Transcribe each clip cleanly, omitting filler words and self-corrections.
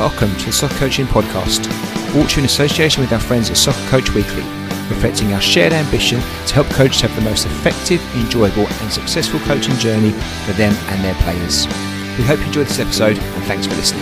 Welcome to the Soccer Coaching Podcast, brought to you in association with our friends at Soccer Coach Weekly, reflecting our shared ambition to help coaches have the most effective, enjoyable and successful coaching journey for them and their players. We hope you enjoyed this episode and thanks for listening.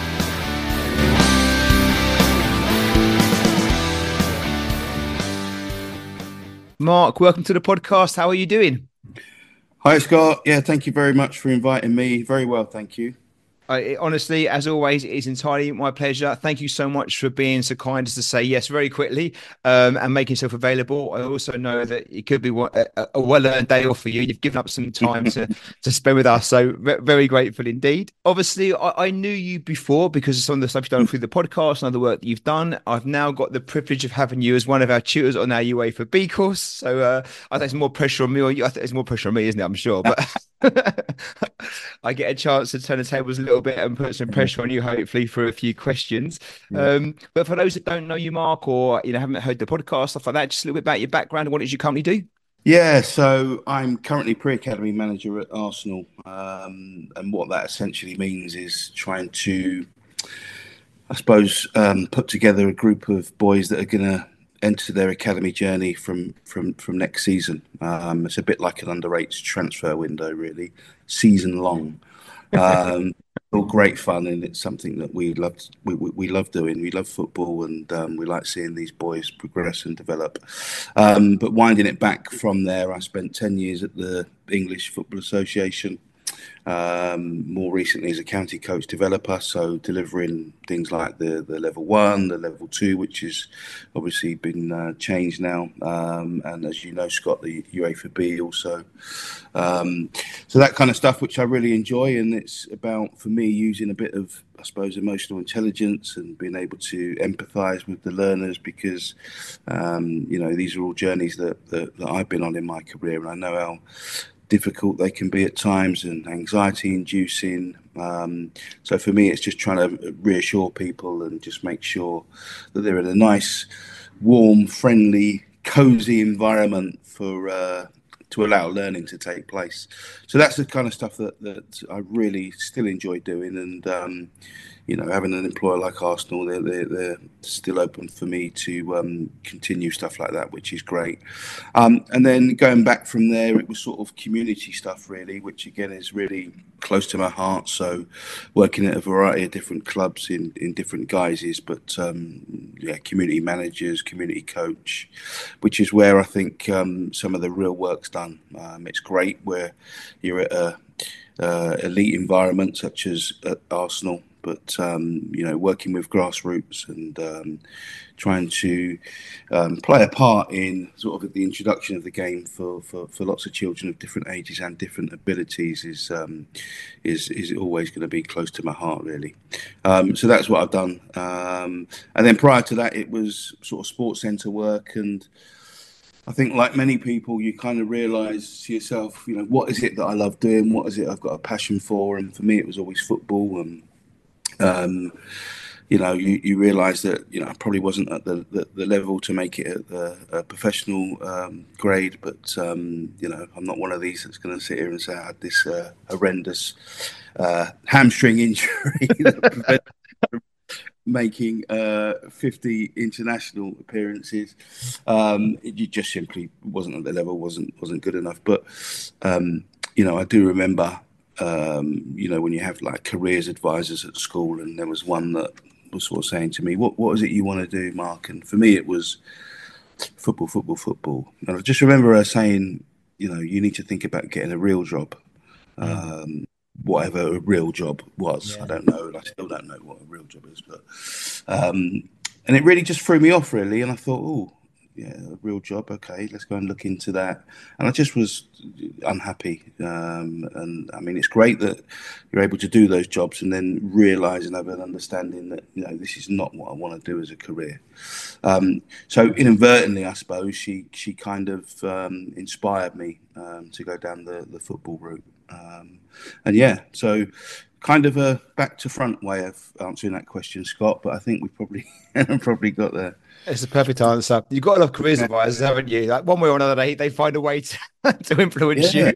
Mark, welcome to the podcast. How are you doing? Hi, Scott. Yeah, thank you very much for inviting me. Very well, thank you. Honestly, as always, it is entirely my pleasure. Thank you so much for being so kind as to say yes very quickly and making yourself available. I also know that it could be a well-earned day off for you. You've given up some time to spend with us, so very grateful indeed. Obviously, I knew you before because of some of the stuff you've done through the podcast and other work that you've done. I've now got the privilege of having you as one of our tutors on our UEFA B course. So I think it's more pressure on me, or you. I think it's more pressure on me, isn't it? I'm sure, but I get a chance to turn the tables a little bit and put some pressure on you, hopefully, for a few questions. But for those that don't know you, Mark, or haven't heard the podcast, stuff like that, just a little bit about your background and what it is you currently do. Yeah, so I'm currently pre-academy manager at Arsenal, and what that essentially means is trying to, I suppose, put together a group of boys that are going to enter their academy journey from next season. It's a bit like an under-8s transfer window, really, season long. All great fun, and it's something that we love. We love doing. We love football, and we like seeing these boys progress and develop. But winding it back from there, I spent 10 years at the English Football Association. More recently as a county coach developer, so delivering things like the level 1, the level 2, which has obviously been changed now, and as you know, Scott, the UEFA B also. So that kind of stuff, which I really enjoy, and it's about, for me, using a bit of, I suppose, emotional intelligence and being able to empathise with the learners, because these are all journeys that I've been on in my career, and I know how difficult they can be at times and anxiety inducing. So for me, it's just trying to reassure people and just make sure that they're in a nice, warm, friendly, cozy environment for to allow learning to take place. So that's the kind of stuff that I really still enjoy doing. And having an employer like Arsenal, they're still open for me to continue stuff like that, which is great. And then going back from there, it was sort of community stuff, really, which again is really close to my heart. So working at a variety of different clubs in different guises, but community managers, community coach, which is where I think some of the real work's done. It's great where you're at a elite environment such as at Arsenal, but working with grassroots and trying to play a part in sort of the introduction of the game for lots of children of different ages and different abilities is always going to be close to my heart, really. So that's what I've done, and then prior to that, it was sort of sports centre work. And I think, like many people, you kind of realise to yourself, what is it that I love doing? What is it I've got a passion for? And for me, it was always football. And you realise that I probably wasn't at the level to make it at the professional grade, but I'm not one of these that's going to sit here and say I had this horrendous hamstring injury that prevented making 50 international appearances. It just simply wasn't at the level, wasn't good enough. But I do remember when you have like careers advisors at school, and there was one that was sort of saying to me, what is it you want to do, Mark? And for me it was football. And I just remember her saying, you need to think about getting a real job. Whatever a real job was. Yeah. I don't know. I still don't know what a real job is, but and it really just threw me off, really. And I thought, a real job. Okay, let's go and look into that. And I just was unhappy. And I mean, it's great that you're able to do those jobs and then realise and have an understanding that this is not what I want to do as a career. So inadvertently, I suppose she kind of inspired me to go down the football route. So kind of a back to front way of answering that question, Scott, but I think we probably got there. It's a perfect answer. You've got a lot of careers advisors, haven't you? Like one way or another, they find a way to influence you.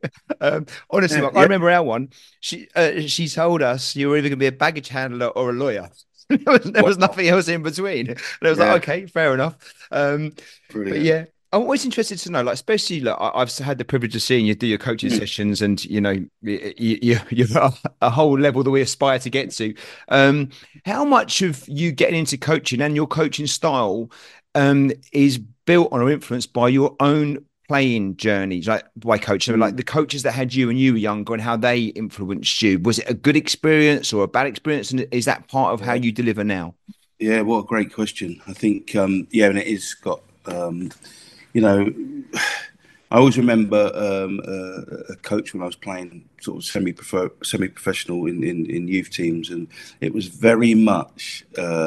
Honestly, Mark, I remember our one. She told us you were either going to be a baggage handler or a lawyer. There was Wow, nothing else in between. And I was like, yeah, okay, fair enough. But brilliant. yeah, I'm always interested to know, like, especially like I've had the privilege of seeing you do your coaching Mm. sessions, and you're a whole level that we aspire to get to. Um, how much of you getting into coaching and your coaching style is built on or influenced by your own playing journeys, like by coaching, like Mm. the coaches that had you when you were younger and how they influenced you? Was it a good experience or a bad experience? And is that part of how Yeah, you deliver now? yeah. What a great question. I think, yeah, and it is, Scott. You know, I always remember a coach when I was playing sort of semi-professional in youth teams, and it was very much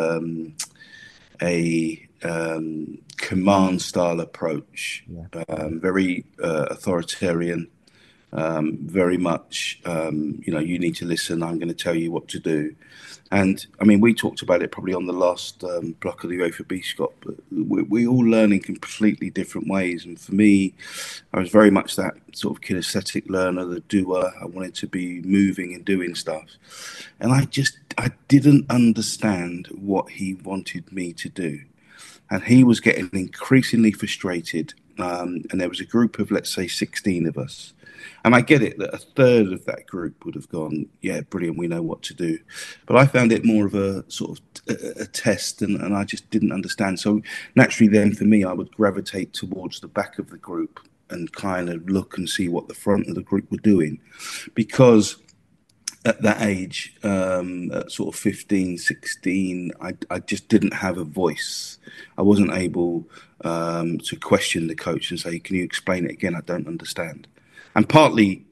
a command style approach, Yeah. very authoritarian, very much, you need to listen. I'm going to tell you what to do. And I mean, we talked about it probably on the last block of the UEFA B, Scott, but we all learn in completely different ways. And for me, I was very much that sort of kinesthetic learner, the doer. I wanted to be moving and doing stuff. And I didn't understand what he wanted me to do. And he was getting increasingly frustrated. And there was a group of, let's say, 16 of us. And I get it that a third of that group would have gone, yeah, brilliant, we know what to do. But I found it more of a sort of a test, and I just didn't understand. So naturally, then for me, I would gravitate towards the back of the group and kind of look and see what the front of the group were doing. Because at that age, at sort of 15, 16, I just didn't have a voice. I wasn't able to question the coach and say, can you explain it again? I don't understand. And partly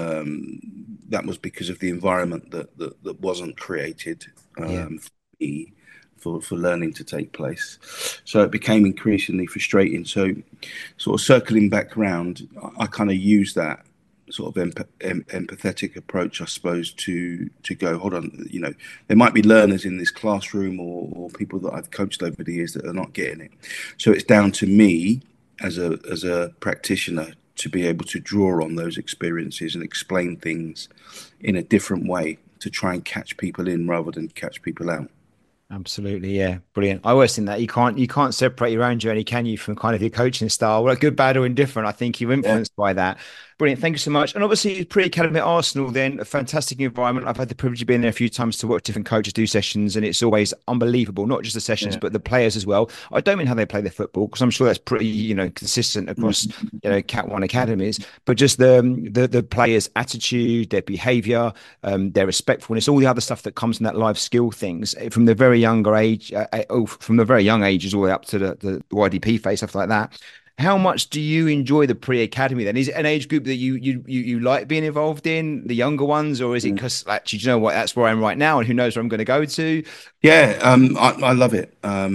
that was because of the environment that wasn't created Yeah. for me for learning to take place. So it became increasingly frustrating. So, sort of circling back around, I kind of use that sort of empathetic approach, I suppose, to go, hold on, there might be learners in this classroom, or people that I've coached over the years that are not getting it. So it's down to me as a practitioner to be able to draw on those experiences and explain things in a different way to try and catch people in rather than catch people out. Absolutely, yeah, brilliant. I always think that you can't separate your own journey, can you, from kind of your coaching style? Well, good, bad, or indifferent. I think you're Yeah. influenced by that. Brilliant, thank you so much. And obviously, pre-academy at Arsenal, then a fantastic environment. I've had the privilege of being there a few times to watch different coaches do sessions, and it's always unbelievable. Not just the sessions, Yeah. but the players as well. I don't mean how they play their football, because I'm sure that's pretty, consistent across, Mm. Cat One academies. But just the players' attitude, their behaviour, their respectfulness, all the other stuff that comes from that life skill things from the very younger age, from the very young ages all the way up to the YDP phase, stuff like that. How much do you enjoy the pre-academy then? Is it an age group that you like being involved in, the younger ones, or is it Mm. because actually, do you know what, that's where I am right now, and who knows where I'm going to go to? Yeah, I love it.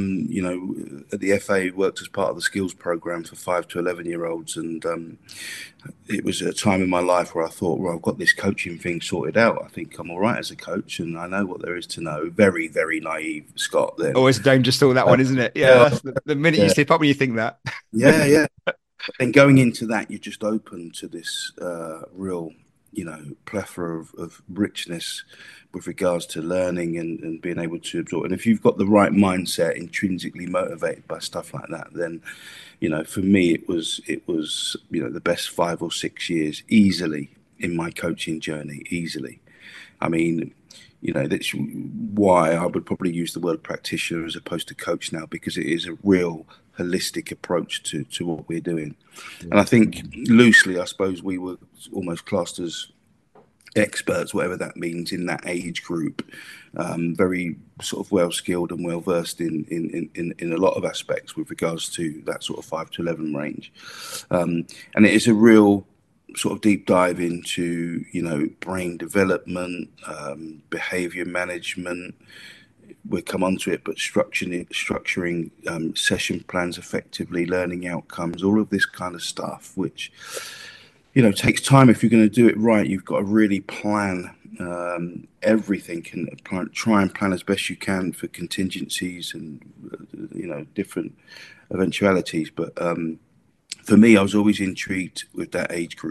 At the FA, worked as part of the skills program for 5 to 11 year olds, and it was a time in my life where I thought, well, I've got this coaching thing sorted out. I think I'm all right as a coach, and I know what there is to know. Very, very naive, Scott. Then, Always a dangerous thought, that uh, one, isn't it? Yeah, yeah, that's the minute you yeah, slip up when you think that. yeah. But then going into that, you're just open to this real, plethora of richness with regards to learning and being able to absorb. And if you've got the right mindset, intrinsically motivated by stuff like that, then, for me, it was the best 5 or 6 years easily in my coaching journey, easily. I mean, that's why I would probably use the word practitioner as opposed to coach now, because it is a real holistic approach to what we're doing. And I Yeah. think loosely, I suppose we were almost classed as experts, whatever that means, in that age group. Very sort of well skilled and well versed in a lot of aspects with regards to that sort of 5 to 11 range. And it is a real sort of deep dive into brain development, behavior management. We'll come onto it, but structuring session plans effectively, learning outcomes, all of this kind of stuff, which takes time. If you're going to do it right, you've got to really plan everything, and try and plan as best you can for contingencies and different eventualities. But for me, I was always intrigued with that age group,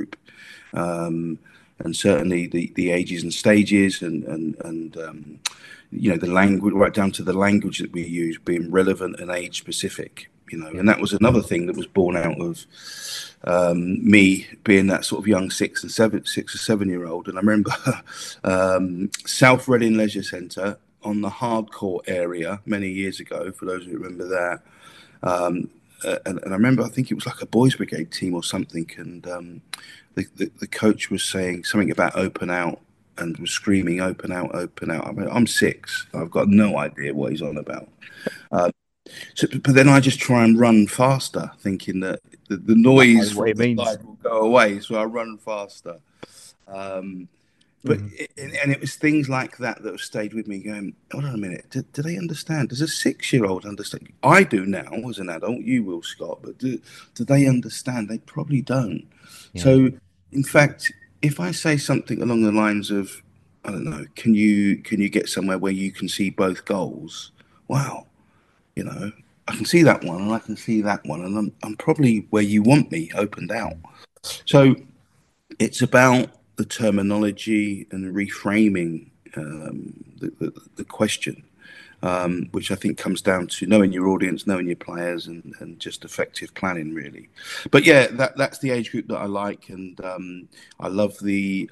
And certainly the ages and stages and the language, right down to the language that we use being relevant and age specific. And that was another thing that was born out of me being that sort of young 6 or 7 year old. And I remember South Reading Leisure Centre on the hardcore area many years ago, for those who remember that. And I remember, I think it was like a boys' brigade team or something, and the coach was saying something about open out and was screaming open out, open out. I mean, I'm 6, I've got no idea what he's on about. But then I just try and run faster, thinking that the noise from the side will go away, so I run faster. But it was things like that have stayed with me, going, hold on a minute, do they understand? Does a 6-year-old understand? I do now as an adult, you will, Scott, but do they understand? They probably don't. Yeah. So, in fact, if I say something along the lines of, I don't know, can you get somewhere where you can see both goals? Wow, I can see that one and I can see that one, and I'm probably where you want me, opened out. So it's about the terminology and reframing the question, which I think comes down to knowing your audience, knowing your players, and just effective planning, really. But yeah, that's the age group that I like, and I love the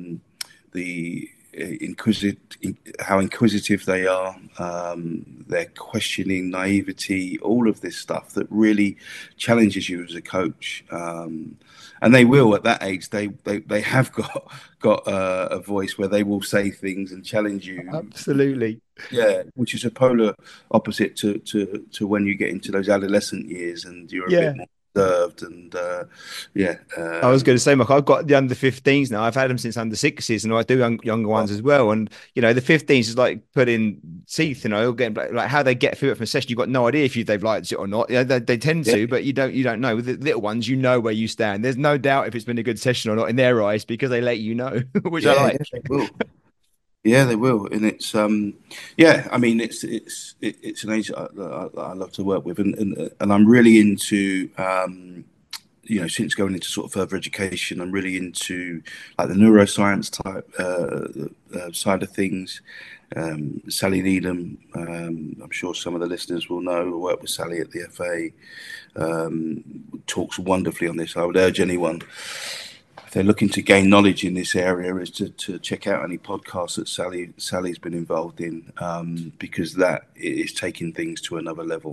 how inquisitive they are, their questioning, naivety, all of this stuff that really challenges you as a coach. And they will, at that age, they have got a voice where they will say things and challenge you. Absolutely. Yeah, which is a polar opposite to when you get into those adolescent years and you're a bit more reserved and I was going to say, Mark, I've got the under 15s now. I've had them since under 6s, and I do younger ones as well. And the 15s is like putting teeth, getting like how they get through it from a session. You've got no idea if they've liked it or not. They tend to, but you don't know. With the little ones, where you stand. There's no doubt if it's been a good session or not in their eyes, because they let you know, which I like. Yeah, they will. Yeah, they will, and it's I mean, it's an age that I love to work with, and I'm really into since going into sort of further education, I'm really into like the neuroscience type side of things. Sally Needham, I'm sure some of the listeners will know, I work with Sally at the FA, talks wonderfully on this. I would urge anyone, if they're looking to gain knowledge in this area, is to check out any podcasts that Sally's been involved in, because that is taking things to another level.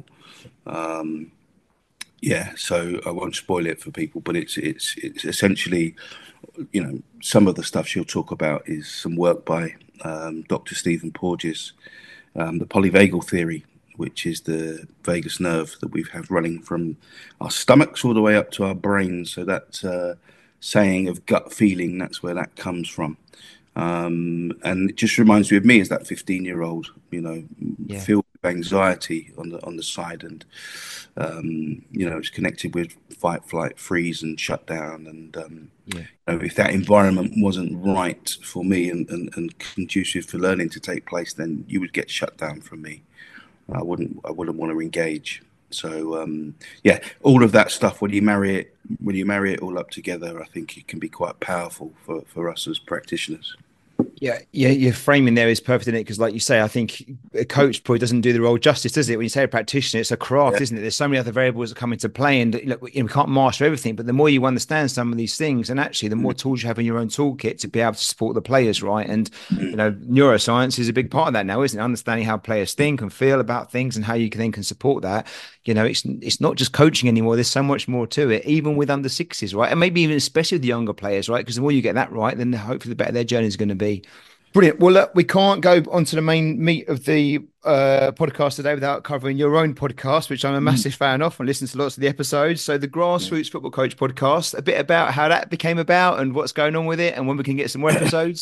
So I won't spoil it for people, but it's essentially, some of the stuff she'll talk about is some work by Dr. Stephen Porges, the polyvagal theory, which is the vagus nerve that we have running from our stomachs all the way up to our brains. So that saying of gut feeling, that's where that comes from. And it just reminds me of me as that 15-year-old, filled with anxiety on the side, and it's connected with fight, flight, freeze, and shut down. And if that environment wasn't right for me and conducive for learning to take place, then you would get shut down from me. I wouldn't want to engage. So all of that stuff, when you marry it all up together, I think it can be quite powerful for us as practitioners. Yeah, your framing there is perfect in it, because like you say, I think a coach probably doesn't do the role justice, does it? When you say a practitioner, it's a craft, isn't it? There's so many other variables that come into play, and we can't master everything, but the more you understand some of these things, and actually the more tools you have in your own toolkit to be able to support the players, right? And neuroscience is a big part of that now, isn't it? Understanding how players think and feel about things and how you can support that. It's not just coaching anymore. There's so much more to it, even with under 6s, right? And maybe even especially with the younger players, right? Because the more you get that right, then hopefully the better their journey is going to be. Brilliant. Well, look, we can't go on to the main meat of the podcast today without covering your own podcast, which I'm a massive fan of and listen to lots of the episodes. So the Grassroots Football Coach podcast, a bit about how that became about and what's going on with it and when we can get some more episodes.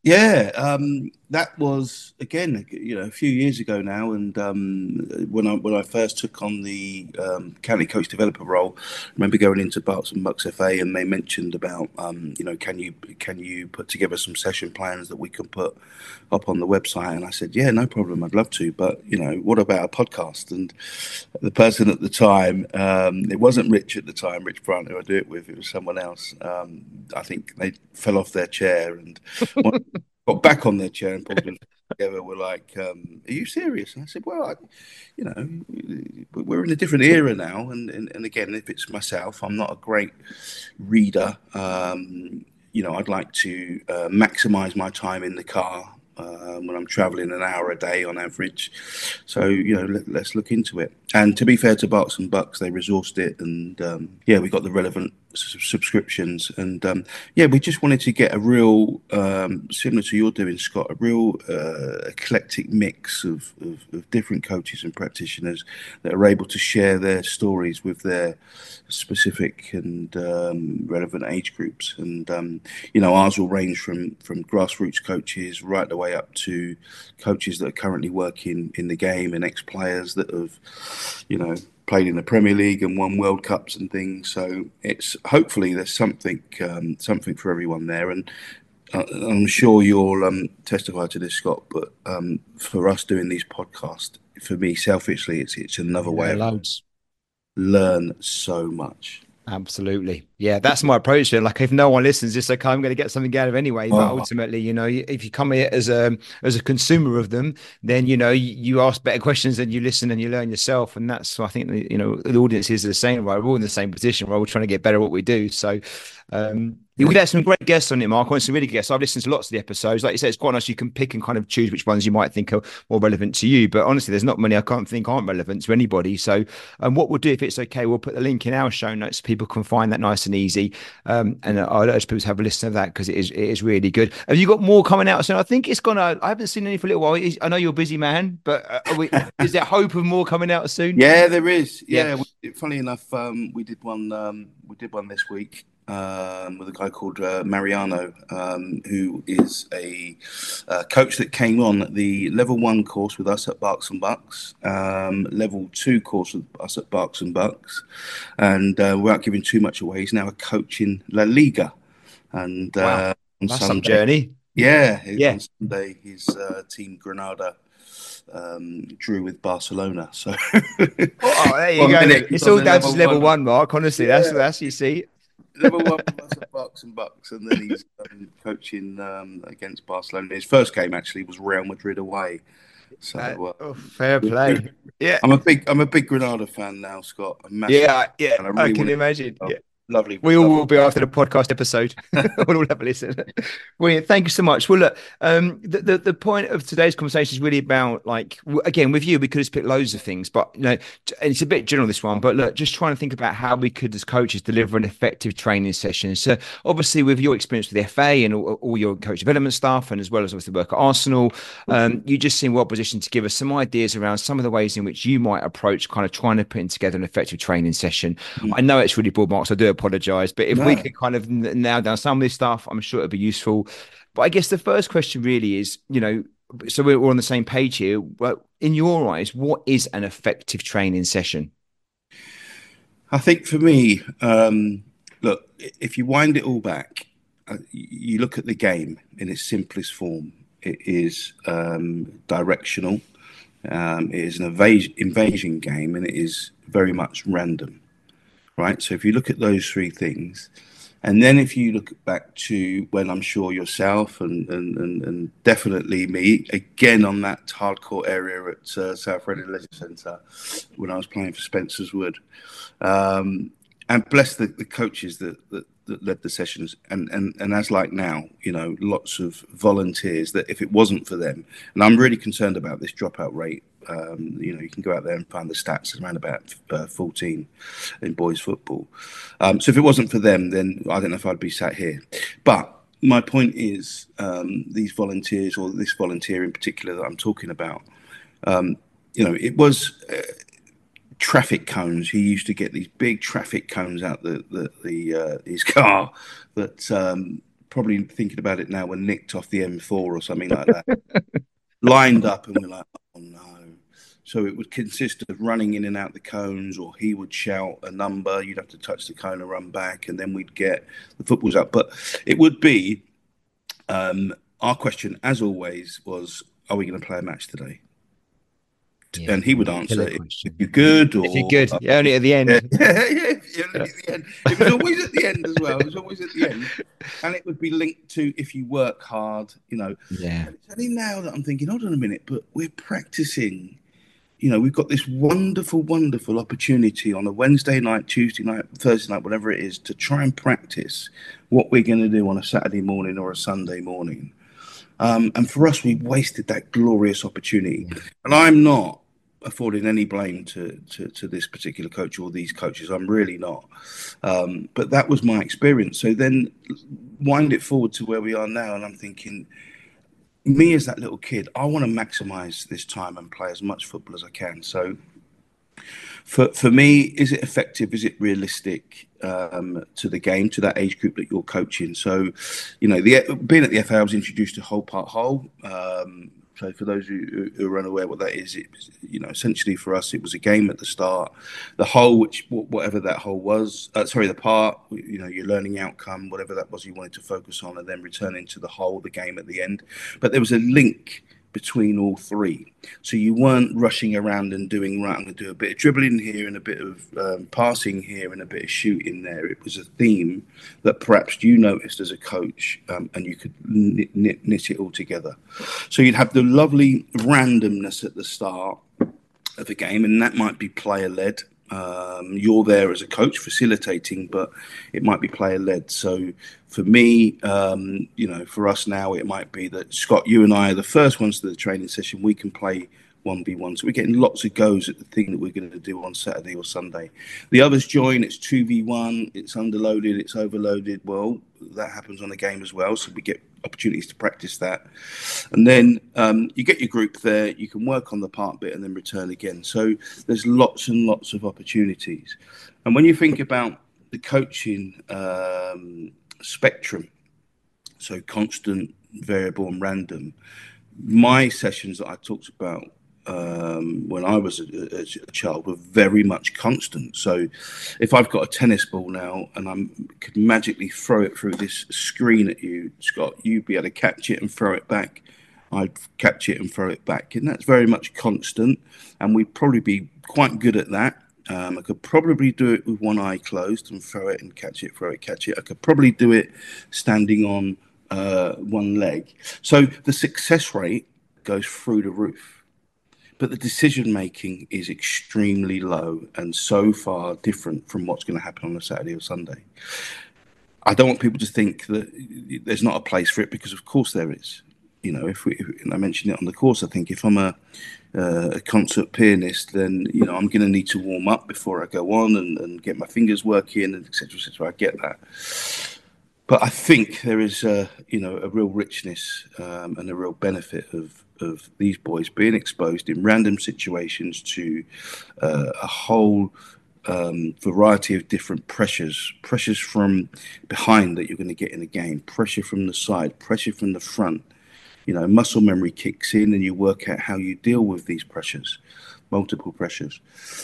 Yeah, that was again, a few years ago now, and when I first took on the county coach developer role, I remember going into Berks and Bucks FA, and they mentioned about, can you put together some session plans that we can put up on the website? And I said, yeah, no problem, I'd love to, but what about a podcast? And the person at the time, it wasn't Rich at the time, Rich Bryant, who I do it with, it was someone else. I think they fell off their chair and got back on their chair and pulled them together. Were like, "Are you serious?" And I said, "Well, we're in a different era now, and again, if it's myself, I'm not a great reader. I'd like to maximize my time in the car." When I'm traveling an hour a day on average. So, let's look into it. And to be fair to Berks and Bucks, they resourced it. And we got the relevant subscriptions. And we just wanted to get a real, similar to you're doing, Scott, a real eclectic mix of different coaches and practitioners that are able to share their stories with their specific and relevant age groups. And, ours will range from grassroots coaches right the way up to coaches that are currently working in the game and ex-players that have, played in the Premier League and won World Cups and things. So it's hopefully there's something for everyone there. And I'm sure you'll testify to this, Scott, but for us doing these podcasts, for me, selfishly, it's another way of learn so much. Absolutely. Yeah, that's my approach to it. Like, if no one listens, it's okay, I'm going to get something out of it anyway. But ultimately, if you come here as a consumer of them, then you ask better questions and you listen and you learn yourself. And that's, I think, the audience is the same, right? We're all in the same position. We're all trying to get better at what we do. So we had some great guests on it, Mark. I some really good guests. I've listened to lots of the episodes. Like you said, it's quite nice. You can pick and kind of choose which ones you might think are more relevant to you. But honestly, there's not many I can't think aren't relevant to anybody. So what we'll do, if it's okay, we'll put the link in our show notes so people can find that nice and easy. And I'd urge people to have a listen to that because it is really good. Have you got more coming out soon? I think it's gonna. I haven't seen any for a little while. I know you're a busy man, but is there hope of more coming out soon? Yeah, there is. Yeah. Funny enough, we did one. We did one this week with a guy called Mariano, who is a coach that came on the level 1 course with us at Berks and Bucks, level 2 course with us at Berks and Bucks, and without giving too much away, he's now a coach in La Liga. And wow, on that's Sunday, some journey. Yeah. On Sunday, his team Granada drew with Barcelona. So there you go. It's all down to level 1, Mark. Honestly, that's you see. Level 1 plus at Berks and Bucks, and then he's coaching against Barcelona. His first game actually was Real Madrid away. So fair play. Yeah, I'm a big Granada fan now, Scott. Yeah, I can imagine. Yeah. Lovely. We all will be after the podcast episode. We'll all have a listen. Brilliant. Thank you so much. Well, look, the point of today's conversation is really about, like, again, with you, we could have picked loads of things, but and it's a bit general, this one, but look, just trying to think about how we could, as coaches, deliver an effective training session. So obviously with your experience with the FA and all your coach development stuff, and as well as obviously work at Arsenal, you just seem well positioned to give us some ideas around some of the ways in which you might approach kind of trying to put together an effective training session. I know it's really broad, Mark, so I do apologize, but if we could kind of nail down some of this stuff, I'm sure it'd be useful. But I guess the first question really is, so we're on the same page here. But in your eyes, what is an effective training session? I think for me, look, if you wind it all back, you look at the game in its simplest form. It is directional. It is an invasion game, and it is very much random. Right. So if you look at those 3 things, and then if you look back to when I'm sure yourself and definitely me, again on that hardcore area at South Reading Leisure Centre when I was playing for Spencer's Wood, and bless the coaches that led the sessions, and as like now, lots of volunteers that if it wasn't for them, and I'm really concerned about this dropout rate. You can go out there and find the stats. It's around about 14 in boys football. So if it wasn't for them, then I don't know if I'd be sat here. But my point is, these volunteers, or this volunteer in particular that I'm talking about, it was traffic cones. He used to get these big traffic cones out his car that probably thinking about it now, were nicked off the M4 or something like that, lined up, and we're like, oh no. So it would consist of running in and out the cones, or he would shout a number, you'd have to touch the cone and run back, and then we'd get the footballs up. But it would be, our question, as always, was, are we going to play a match today? Yeah, and he would answer, if you're good, or if you're good, only at the end. Only at the end. It was always at the end as well. It was always at the end, and it would be linked to if you work hard, Yeah. And it's only now that I'm thinking, hold on a minute, but we're practicing. We've got this wonderful, wonderful opportunity on a Wednesday night, Tuesday night, Thursday night, whatever it is, to try and practice what we're going to do on a Saturday morning or a Sunday morning. And for us, we wasted that glorious opportunity. Yeah. And I'm not affording any blame to this particular coach or these coaches. I'm really not. But that was my experience. So then wind it forward to where we are now, and I'm thinking, me as that little kid, I want to maximize this time and play as much football as I can. So for me, is it effective? Is it realistic to the game, to that age group that you're coaching? So, being at the FA, I was introduced to whole part whole. So for those who are unaware what that is, essentially for us, it was a game at the start, the whole, which whatever that whole was, the part, your learning outcome, whatever that was you wanted to focus on, and then returning to the whole, the game at the end. But there was a link between all three. So you weren't rushing around and doing, right, I'm going to do a bit of dribbling here and a bit of passing here and a bit of shooting there. It was a theme that perhaps you noticed as a coach, and you could knit it all together. So you'd have the lovely randomness at the start of a game, and that might be player-led. You're there as a coach facilitating, but it might be player-led. So for me, for us now, it might be that, Scott, you and I are the first ones to the training session. We can play 1v1. So we're getting lots of goes at the thing that we're going to do on Saturday or Sunday. The others join, it's 2v1, it's underloaded, it's overloaded. Well, that happens on a game as well. So we get opportunities to practice that. And then you get your group there, you can work on the part bit and then return again. So there's lots and lots of opportunities. And when you think about the coaching spectrum, so constant, variable and random, my sessions that I talked about when I was a child were very much constant. So if I've got a tennis ball now and I could magically throw it through this screen at you, Scott, you'd be able to catch it and throw it back. I'd catch it and throw it back. And that's very much constant. And we'd probably be quite good at that. I could probably do it with one eye closed and throw it and catch it, throw it, catch it. I could probably do it standing on one leg. So the success rate goes through the roof, but the decision making is extremely low and so far different from what's going to happen on a Saturday or Sunday. I don't want people to think that there's not a place for it, because of course there is. If I mentioned it on the course, I think if I'm a concert pianist, then I'm going to need to warm up before I go on and get my fingers working, and etc. etc. I get that. But I think there is a real richness and a real benefit of these boys being exposed in random situations to a whole variety of different pressures from behind that you're going to get in a game, pressure from the side, pressure from the front. Muscle memory kicks in and you work out how you deal with these pressures, multiple pressures.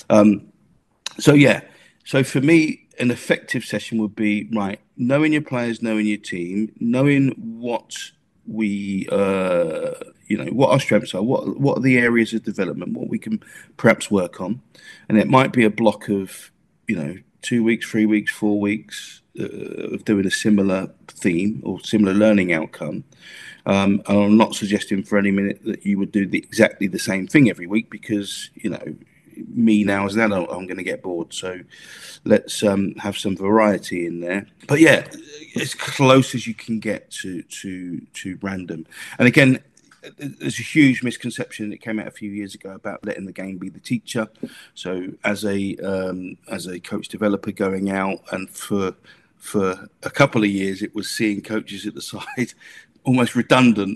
So for me, an effective session would be, right, knowing your players, knowing your team, knowing what we, what our strengths are, what are the areas of development, what we can perhaps work on. And it might be a block of, 2 weeks, 3 weeks, 4 weeks of doing a similar theme or similar learning outcome. And I'm not suggesting for any minute that you would do exactly the same thing every week, because, me now as an adult, I'm going to get bored. So let's have some variety in there. But yeah, as close as you can get to random. And again, there's a huge misconception that came out a few years ago about letting the game be the teacher. So as a coach developer going out, and for a couple of years, it was seeing coaches at the side almost redundant,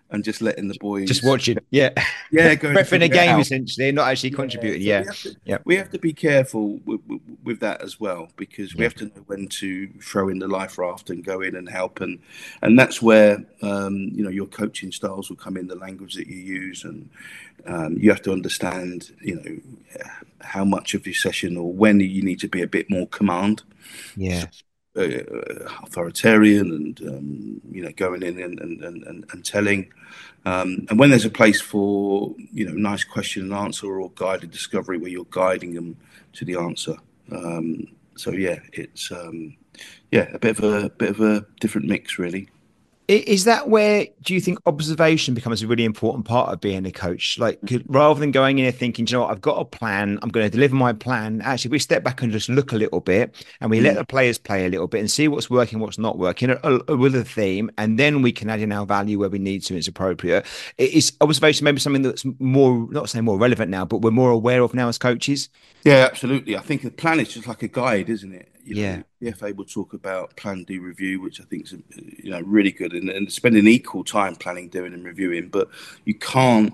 and just letting the Just boys, watching. Yeah. go and Ref in a figure it game, out. essentially, not actually Yeah, contributing. so Yeah. Yeah. we have to be careful with that as well, because we Yeah. have to know when to throw in the life raft and go in and help, and that's where your coaching styles will come in, the language that you use, and you have to understand how much of your session or when you need to be a bit more command, Yeah. authoritarian, and going in and telling. And when there's a place for nice question and answer or guided discovery where you're guiding them to the answer. So yeah, it's a bit of a different mix, really. Is that where do you think observation becomes a really important part of being a coach? Like, rather than going in and thinking, "Do you know what, I've got a plan, I'm going to deliver my plan." Actually, we step back and just look a little bit, and we let Mm. the players play a little bit and see what's working, what's not working, with a theme, and then we can add in our value where we need to. It's appropriate. Is observation maybe something that's more, not saying more relevant now, but we're more aware of now as coaches? Yeah, absolutely. I think the plan is just like a guide, isn't it? Yeah, The FA will talk about plan, do, review, which I think is really good, and spending equal time planning, doing, and reviewing. But you can't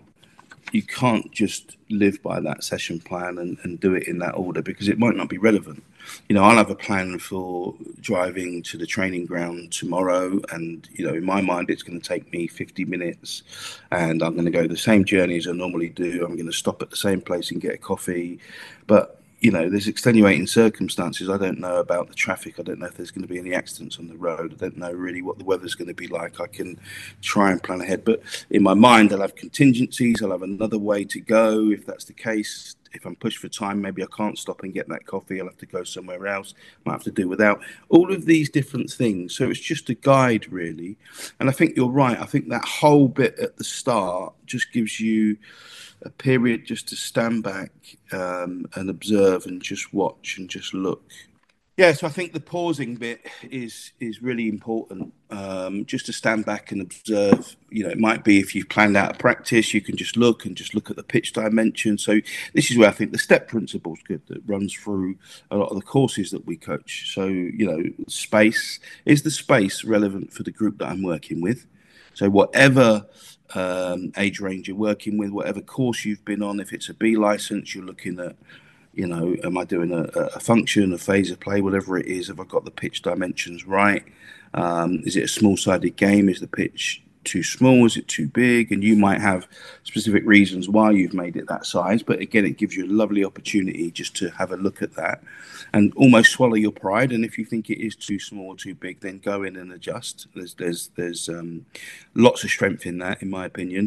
just live by that session plan and do it in that order, because it might not be relevant. I'll have a plan for driving to the training ground tomorrow, and in my mind it's going to take me 50 minutes, and I'm going to go the same journey as I normally do. I'm going to stop at the same place and get a coffee, but there's extenuating circumstances. I don't know about the traffic. I don't know if there's going to be any accidents on the road. I don't know really what the weather's going to be like. I can try and plan ahead, but in my mind, I'll have contingencies. I'll have another way to go if that's the case. If I'm pushed for time, maybe I can't stop and get that coffee. I'll have to go somewhere else. Might have to do without all of these different things. So it's just a guide, really. And I think you're right. I think that whole bit at the start just gives you a period just to stand back, and observe and just watch and just look. Yeah, so I think the pausing bit is really important. Just to stand back and observe. It might be if you've planned out a practice, you can just look at the pitch dimension. So this is where I think the step principle is good, that runs through a lot of the courses that we coach. So space, is the space relevant for the group that I'm working with? So whatever age range you're working with, whatever course you've been on, if it's a B license, you're looking at, am I doing a function, a phase of play, whatever it is? Have I got the pitch dimensions right? Is it a small-sided game? Is the pitch too small? Is it too big? And you might have specific reasons why you've made it that size. But again, it gives you a lovely opportunity just to have a look at that and almost swallow your pride. And if you think it is too small or too big, then go in and adjust. There's lots of strength in that, in my opinion.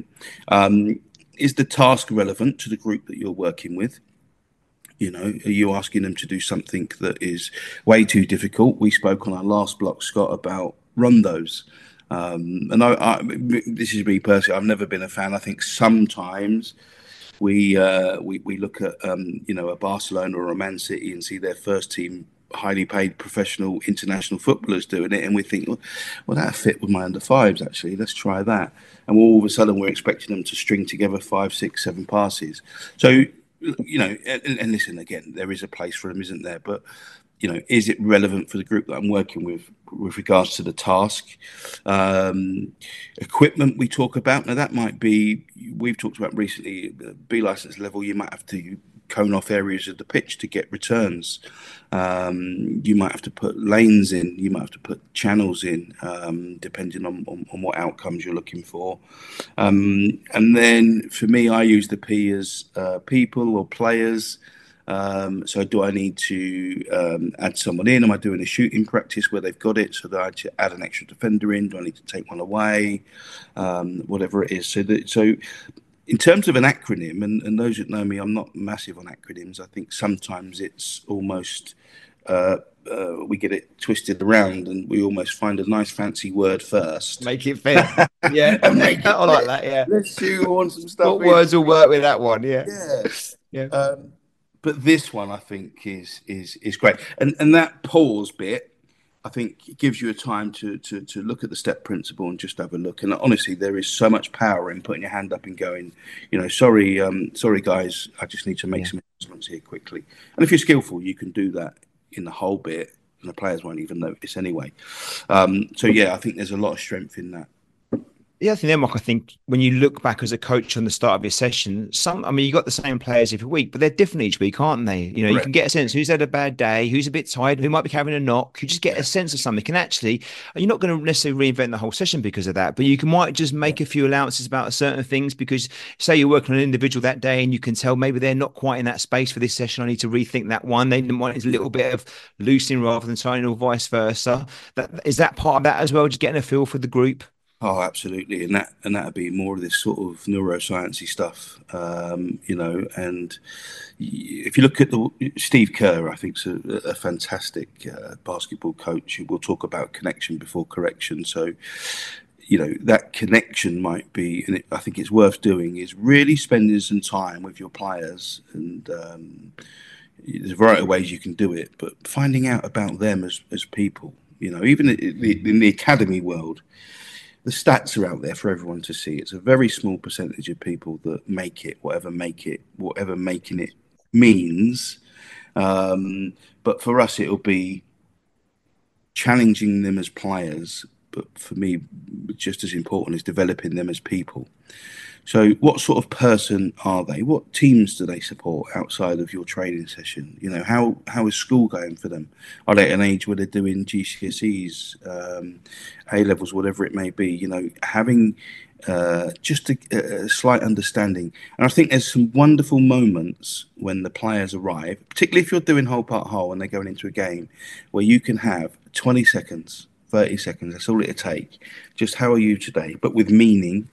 Is the task relevant to the group that you're working with? Are you asking them to do something that is way too difficult? We spoke on our last block, Scott, about rondos. And this is me personally, I've never been a fan. I think sometimes we look at a Barcelona or a Man City and see their first team highly paid professional international footballers doing it, and we think, well, that fit with my under fives. Actually, let's try that. And all of a sudden, we're expecting them to string together 5, 6, 7 passes. So and listen, again, there is a place for them, isn't there? But is it relevant for the group that I'm working with regards to the task? Equipment we talk about, now that might be, we've talked about recently, B license level, you might have to cone off areas of the pitch to get returns. You might have to put lanes in, you might have to put channels in, depending on what outcomes you're looking for. And then for me, I use the P as people or players. So do I need to add someone in? Am I doing a shooting practice where they've got it? So do I need to add an extra defender in? Do I need to take one away? Whatever it is. So in terms of an acronym, and those that know me, I'm not massive on acronyms. I think sometimes it's almost we get it twisted around, and we almost find a nice fancy word first. make it fit. Yeah, And make it I like that. Yeah, let's shoehorn some stuff what in. words will work with that one? Yeah, Yeah. yeah. But this one I think is great, and that pause bit I think it gives you a time to look at the step principle and just have a look. And honestly, there is so much power in putting your hand up and going, sorry guys, I just need to make some adjustments here quickly. And if you're skillful, you can do that in the whole bit, and the players won't even notice anyway. So yeah, I think there's a lot of strength in that. The other thing there, Mark, I think when you look back as a coach on the start of your session, I mean, you got the same players every week, but they're different each week, aren't they? You Correct. can get a sense who's had a bad day, who's a bit tired, who might be carrying a knock. You just get a Yeah. sense of something. And actually, you're not going to necessarily reinvent the whole session because of that, but you might just Yeah. make a few allowances about certain things because, say, you're working on an individual that day and you can tell maybe they're not quite in that space for this session. I need to rethink that one. They want a little bit of loosening rather than tightening, or vice versa. Is that part of that as well? Just getting a feel for the group. Oh, absolutely, and that'd be more of this sort of neurosciencey stuff, And if you look at the Steve Kerr, I think is a fantastic basketball coach. We'll talk about connection before correction. So, that connection might be, and I think it's worth doing, is really spending some time with your players, and there's a variety of ways you can do it, but finding out about them as people. Even in the academy world, the stats are out there for everyone to see. It's a very small percentage of people that whatever making it means. But for us, it'll be challenging them as players. But for me, just as important is developing them as people. So, what sort of person are they? What teams do they support outside of your training session? How is school going for them? Are they at an age where they're doing GCSEs, A levels, whatever it may be? Having just a slight understanding. And I think there's some wonderful moments when the players arrive, particularly if you're doing whole part whole and they're going into a game, where you can have 20 seconds, 30 seconds. That's all it'll take. Just how are you today? But with meaning.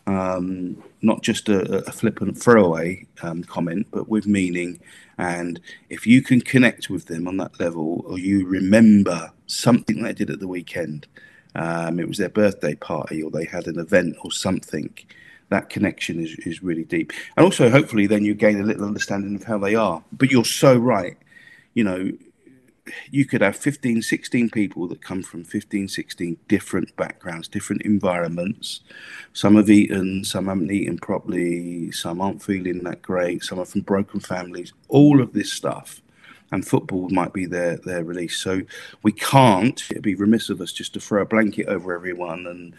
Not just a flippant throwaway comment, but with meaning. And if you can connect with them on that level, or you remember something they did at the weekend, it was their birthday party, or they had an event or something, that connection is really deep. And also, hopefully, then you gain a little understanding of how they are. But you're so right. You could have 15, 16 people that come from 15, 16 different backgrounds, different environments. Some have eaten, some haven't eaten properly, some aren't feeling that great, some are from broken families, all of this stuff. And football might be their release. So we can't, it'd be remiss of us just to throw a blanket over everyone and,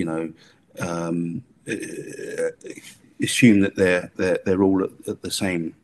assume that they're all at the same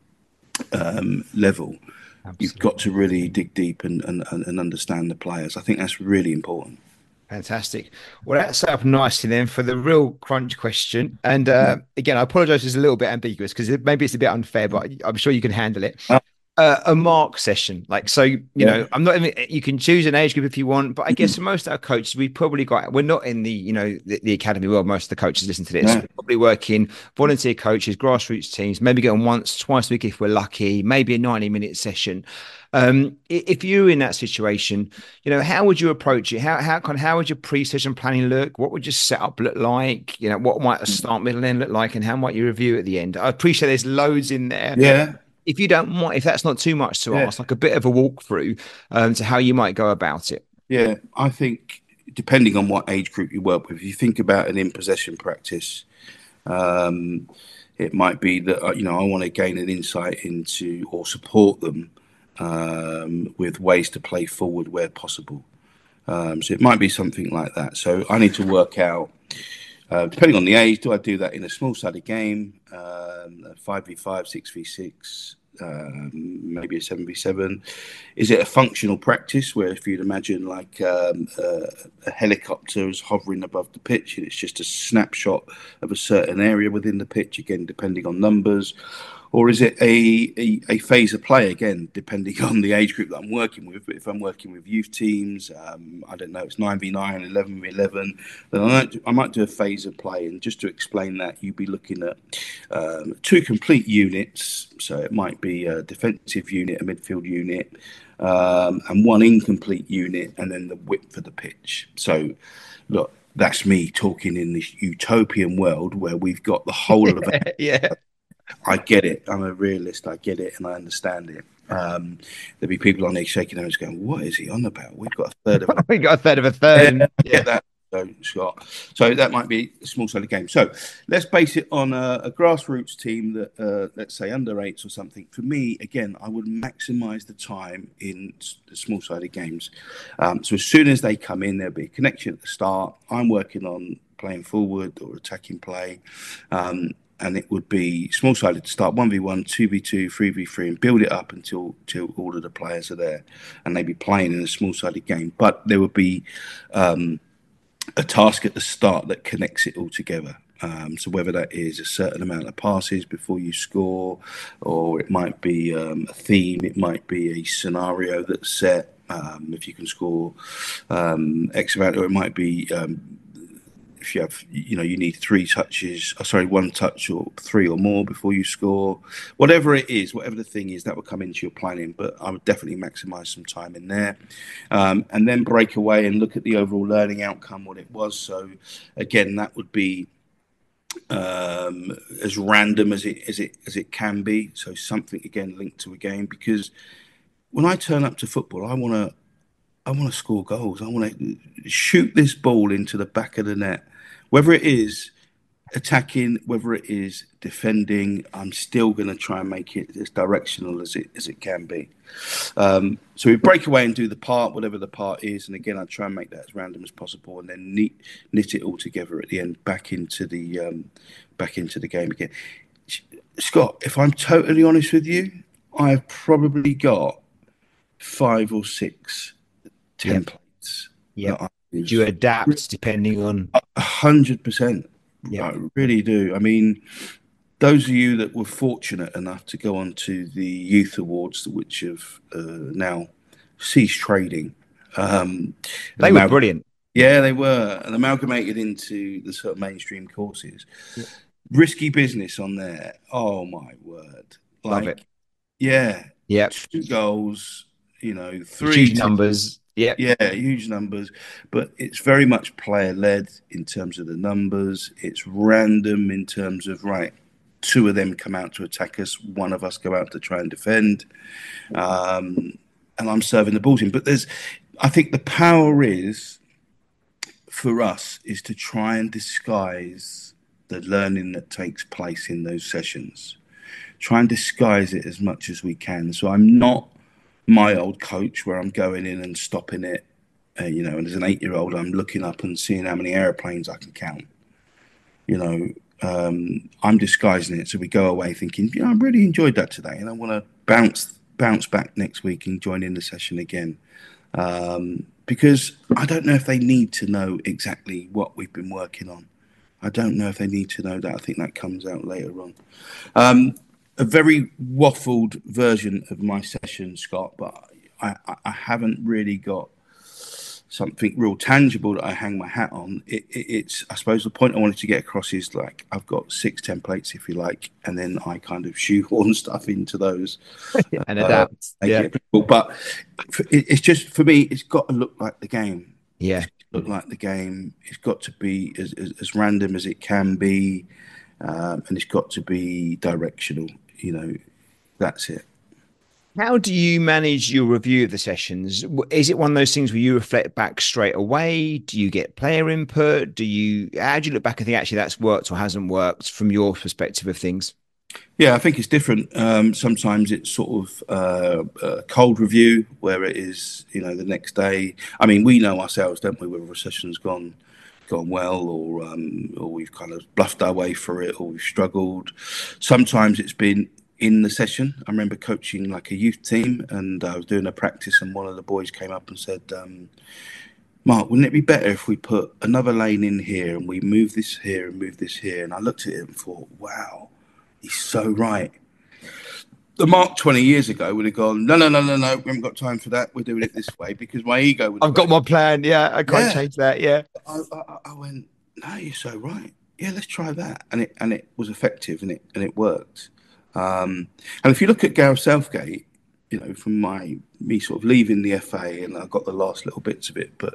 level. You've got Absolutely. to really dig deep and understand the players. I think that's really important. Fantastic. Well, that's set up nicely then for the real crunch question. And Yeah. again, I apologize, it's a little bit ambiguous because maybe it's a bit unfair, but I'm sure you can handle it. Uh, A mark session, like so, yeah. I'm not even. You can choose an age group if you want, but I guess for most of our coaches, we probably got. We're not in the academy world. Most of the coaches listen to this. No. We're probably working volunteer coaches, grassroots teams, maybe going once, twice a week if we're lucky. Maybe a 90-minute session. If you're in that situation, how would you approach it? How would your pre-session planning look? What would your setup look like? What might a start, middle, and end look like, and how might you review at the end? I appreciate there's loads in there. Yeah. If you don't mind, if that's not too much to Yeah. ask, like a bit of a walkthrough to how you might go about it. Yeah. I think depending on what age group you work with, if you think about an in possession practice, um, it might be that I want to gain an insight into or support them with ways to play forward where possible. So it might be something like that. So I need to work out, depending on the age, do I do that in a small-sided game, 5v5, 6v6, maybe a 7v7? Is it a functional practice where if you'd imagine like a helicopter is hovering above the pitch and it's just a snapshot of a certain area within the pitch, again, depending on numbers? Or is it a phase of play, again, depending on the age group that I'm working with? But if I'm working with youth teams, I don't know, it's 9v9, 11v11, then I might do a phase of play. And just to explain that, you'd be looking at two complete units. So it might be a defensive unit, a midfield unit, and one incomplete unit, and then the width of the pitch. So, look, that's me talking in this utopian world where we've got the whole of it. Yeah. I get it. I'm a realist. I get it and I understand it. There'll be people on there shaking their heads going, what is he on about? We've got a third of We got a third of a third. yeah, And get yeah. that. So, Scott. So that might be a small sided game. So let's base it on a grassroots team that, let's say, under eights or something. For me, again, I would maximise the time in small sided games. So as soon as they come in, there'll be a connection at the start. I'm working on playing forward or attacking play. And it would be small-sided to start 1v1, 2v2, 3v3, and build it up until all of the players are there, and they'd be playing in a small-sided game. But there would be a task at the start that connects it all together. So whether that is a certain amount of passes before you score, or it might be a theme, it might be a scenario that's set. If you can score X amount, or it might be if you have, you need one touch or three or more before you score. Whatever it is, whatever the thing is, that would come into your planning. But I would definitely maximise some time in there, and then break away and look at the overall learning outcome, what it was. So again, that would be as random as it can be. So something again linked to a game, because when I turn up to football, I want to score goals. I want to shoot this ball into the back of the net, whether it is attacking, whether it is defending. I'm still going to try and make it as directional as it can be. So we break away and do the part, whatever the part is, and again I try and make that as random as possible, and then knit it all together at the end, back into the game again. Scott, if I'm totally honest with you, I've probably got 5 or 6 templates. Yeah. Do you adapt depending on? 100%. Yeah. I really do. I mean, those of you that were fortunate enough to go on to the Youth Awards, which have now ceased trading. They were brilliant. Yeah, they were. And amalgamated into the sort of mainstream courses. Yeah. Risky Business on there. Oh, my word. Love it. Yeah. Yeah. 2 goals, 3 huge numbers. Yeah. Yeah, huge numbers. But it's very much player-led in terms of the numbers. It's random in terms of, 2 of them come out to attack us, 1 of us go out to try and defend. And I'm serving the balls in. But I think the power is, for us, is to try and disguise the learning that takes place in those sessions. Try and disguise it as much as we can. So I'm not my old coach where I'm going in and stopping it, and as an 8-year-old, I'm looking up and seeing how many airplanes I can count. I'm disguising it, so we go away thinking, I really enjoyed that today, and I want to bounce back next week and join in the session again, because I don't know if they need to know exactly what we've been working on. I don't know if they need to know that. I think that comes out later on. A very waffled version of my session, Scott, but I haven't really got something real tangible that I hang my hat on. It's, I suppose, the point I wanted to get across is I've got 6 templates, if you like, and then I kind of shoehorn stuff into those and adapt. But it's just, for me, it's got to look like the game. Yeah, look like the game. It's got to be as random as it can be, and it's got to be directional. That's it. How do you manage your review of the sessions? Is it one of those things where you reflect back straight away? Do you get player input? How do you look back and think, actually, that's worked or hasn't worked from your perspective of things? Yeah, I think it's different. Sometimes it's sort of a cold review where it is, the next day. I mean, we know ourselves, don't we, whether a session's gone well, or we've kind of bluffed our way through it, or we've struggled. Sometimes it's been in the session. I remember coaching a youth team, and I was doing a practice, and one of the boys came up and said, Mark, wouldn't it be better if we put another lane in here and we move this here and move this here? And I looked at it and thought, wow, he's so right. The Mark 20 years ago would have gone, no, we haven't got time for that. We're doing it this way, because my ego would have got my plan. Yeah, I can't change that. Yeah. I went, no, you're so right. Yeah, let's try that. And it was effective, and it worked. And if you look at Gareth Southgate, from me sort of leaving the FA, and I got the last little bits of it, but,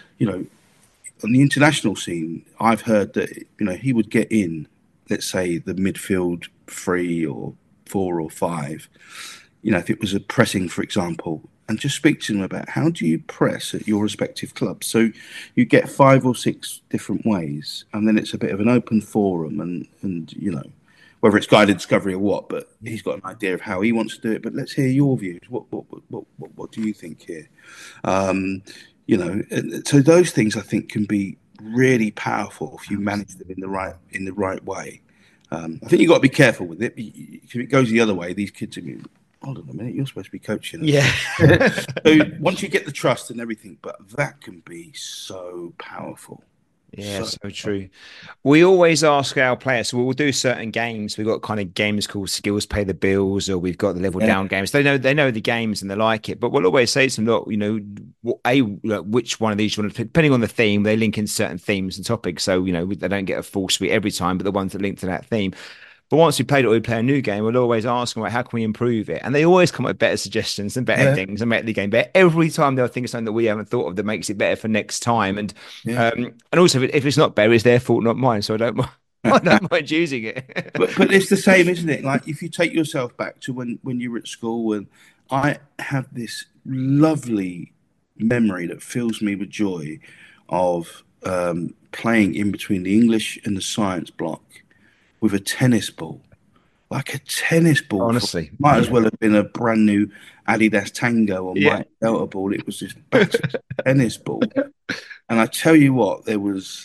on the international scene, I've heard that, he would get in, let's say, the midfield 3 or 4 or 5, if it was a pressing, for example, and just speak to them about how do you press at your respective clubs. So you get 5 or 6 different ways, and then it's a bit of an open forum, and whether it's guided discovery or what, but he's got an idea of how he wants to do it. But let's hear your views. What do you think here? So those things I think can be really powerful if you manage them in the right way. I think you've got to be careful with it. If it goes the other way, these kids are going, hold on a minute, you're supposed to be coaching us. Yeah. So once you get the trust and everything, but that can be so powerful. Yeah, so true. We always ask our players, so we'll do certain games. We've got kind of games called skills pay the bills, or we've got the level Yeah. down games. They know the games and they like it. But we'll always say to them, look, which one of these you want to, depending on the theme, they link in certain themes and topics. So, they don't get a full suite every time, but the ones that link to that theme. But once we played it or we play a new game, we'll always ask them, how can we improve it? And they always come up with better suggestions and better things and make the game better. Every time they'll think of something that we haven't thought of that makes it better for next time. And also, if it's not better, it's their fault, not mine. So I don't mind. I don't mind using it. but it's the same, isn't it? Like if you take yourself back to when you were at school, and I have this lovely memory that fills me with joy of playing in between the English and the science block with a tennis ball, like a tennis ball. Honestly, might as well have been a brand new Adidas Tango or Mike Delta ball. It was this battered tennis ball, and I tell you what, there was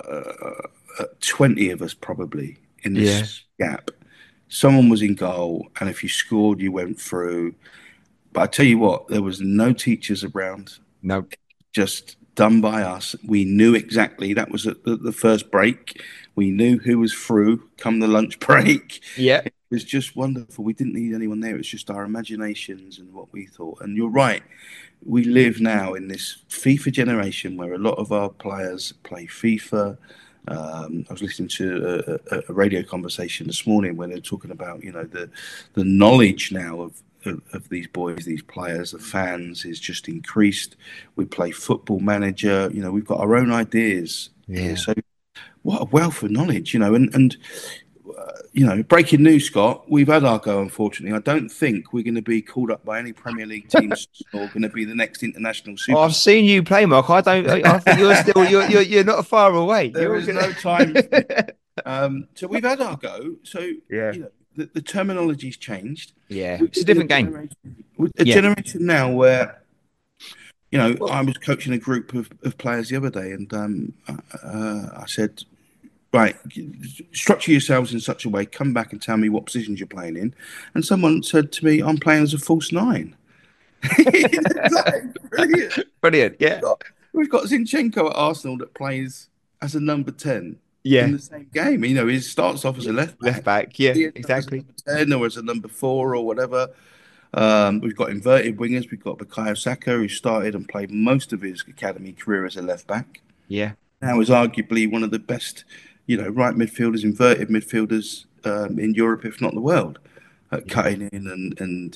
20 of us probably in this gap. Someone was in goal, and if you scored, you went through. But I tell you what, there was no teachers around. No, just done by us. We knew exactly that was at the first break. We knew who was through come the lunch break. Yeah. It was just wonderful. We didn't need anyone there. It's just our imaginations and what we thought. And you're right. We live now in this FIFA generation where a lot of our players play FIFA. I was listening to a radio conversation this morning when they're talking about, the knowledge now of these boys, these players, the fans is just increased. We play Football Manager. We've got our own ideas here. So what a wealth of knowledge, and breaking news, Scott, we've had our go, unfortunately. I don't think we're going to be called up by any Premier League teams or going to be the next international super. I've seen you play, Mark. I think you're still, you're not far away. There is no time. So we've had our go. So, the terminology's changed. Yeah, it's a different game. A generation now where, I was coaching a group of players the other day, and I said, right, structure yourselves in such a way, come back and tell me what positions you're playing in. And someone said to me, I'm playing as a false nine. Brilliant. Brilliant, yeah. We've got Zinchenko at Arsenal that plays as a number 10. Yeah. In the same game. He starts off as a left back. Left back, yeah, exactly. As a 10 or as a number 4 or whatever. We've got inverted wingers. We've got Bukayo Saka, who started and played most of his academy career as a left back. Yeah. Now is arguably one of the best, right midfielders, inverted midfielders in Europe, if not the world, at cutting in and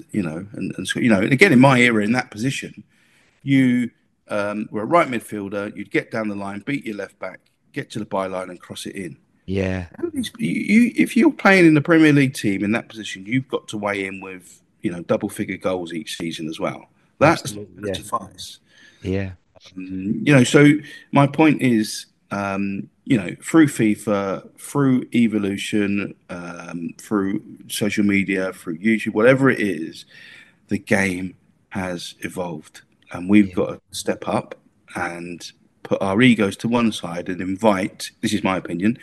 again, in my era, in that position, you were a right midfielder. You'd get down the line, beat your left back, get to the byline and cross it in. Yeah. If you're playing in the Premier League team in that position, you've got to weigh in with, double-figure goals each season as well. That's not going to suffice. Yeah. So my point is, through FIFA, through Evolution, through social media, through YouTube, whatever it is, the game has evolved. And we've got to step up and put our egos to one side and invite, this is my opinion,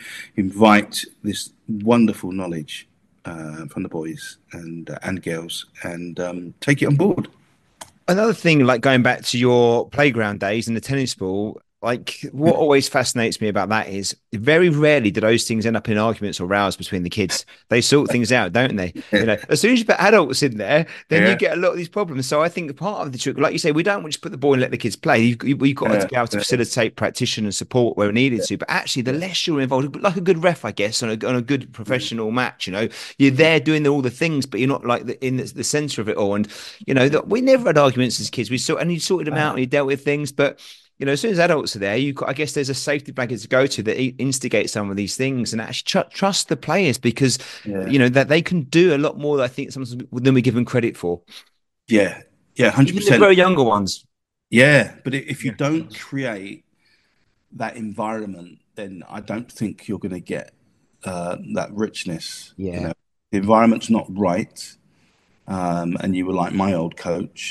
this wonderful knowledge from the boys and girls and take it on board. Another thing, like going back to your playground days and the tennis ball, like what always fascinates me about that is very rarely do those things end up in arguments or rows between the kids. They sort things out, don't they? As soon as you put adults in there, then you get a lot of these problems. So I think part of the trick, like you say, we don't just put the ball and let the kids play. We've got to be able to facilitate, practition and support where needed to. But actually, the less you're involved, like a good ref, I guess, on a good professional match, you're there doing all the things, but you're not like in the center of it all. And, we never had arguments as kids. You sorted them out and you dealt with things, but as soon as adults are there, I guess there's a safety blanket to go to that instigates some of these things and actually trust the players because, that they can do a lot more, I think, sometimes than we give them credit for. Yeah. Yeah. 100%. Even the very younger ones. Yeah. But if you don't create that environment, then I don't think you're going to get that richness. Yeah. The environment's not right. And you were like my old coach.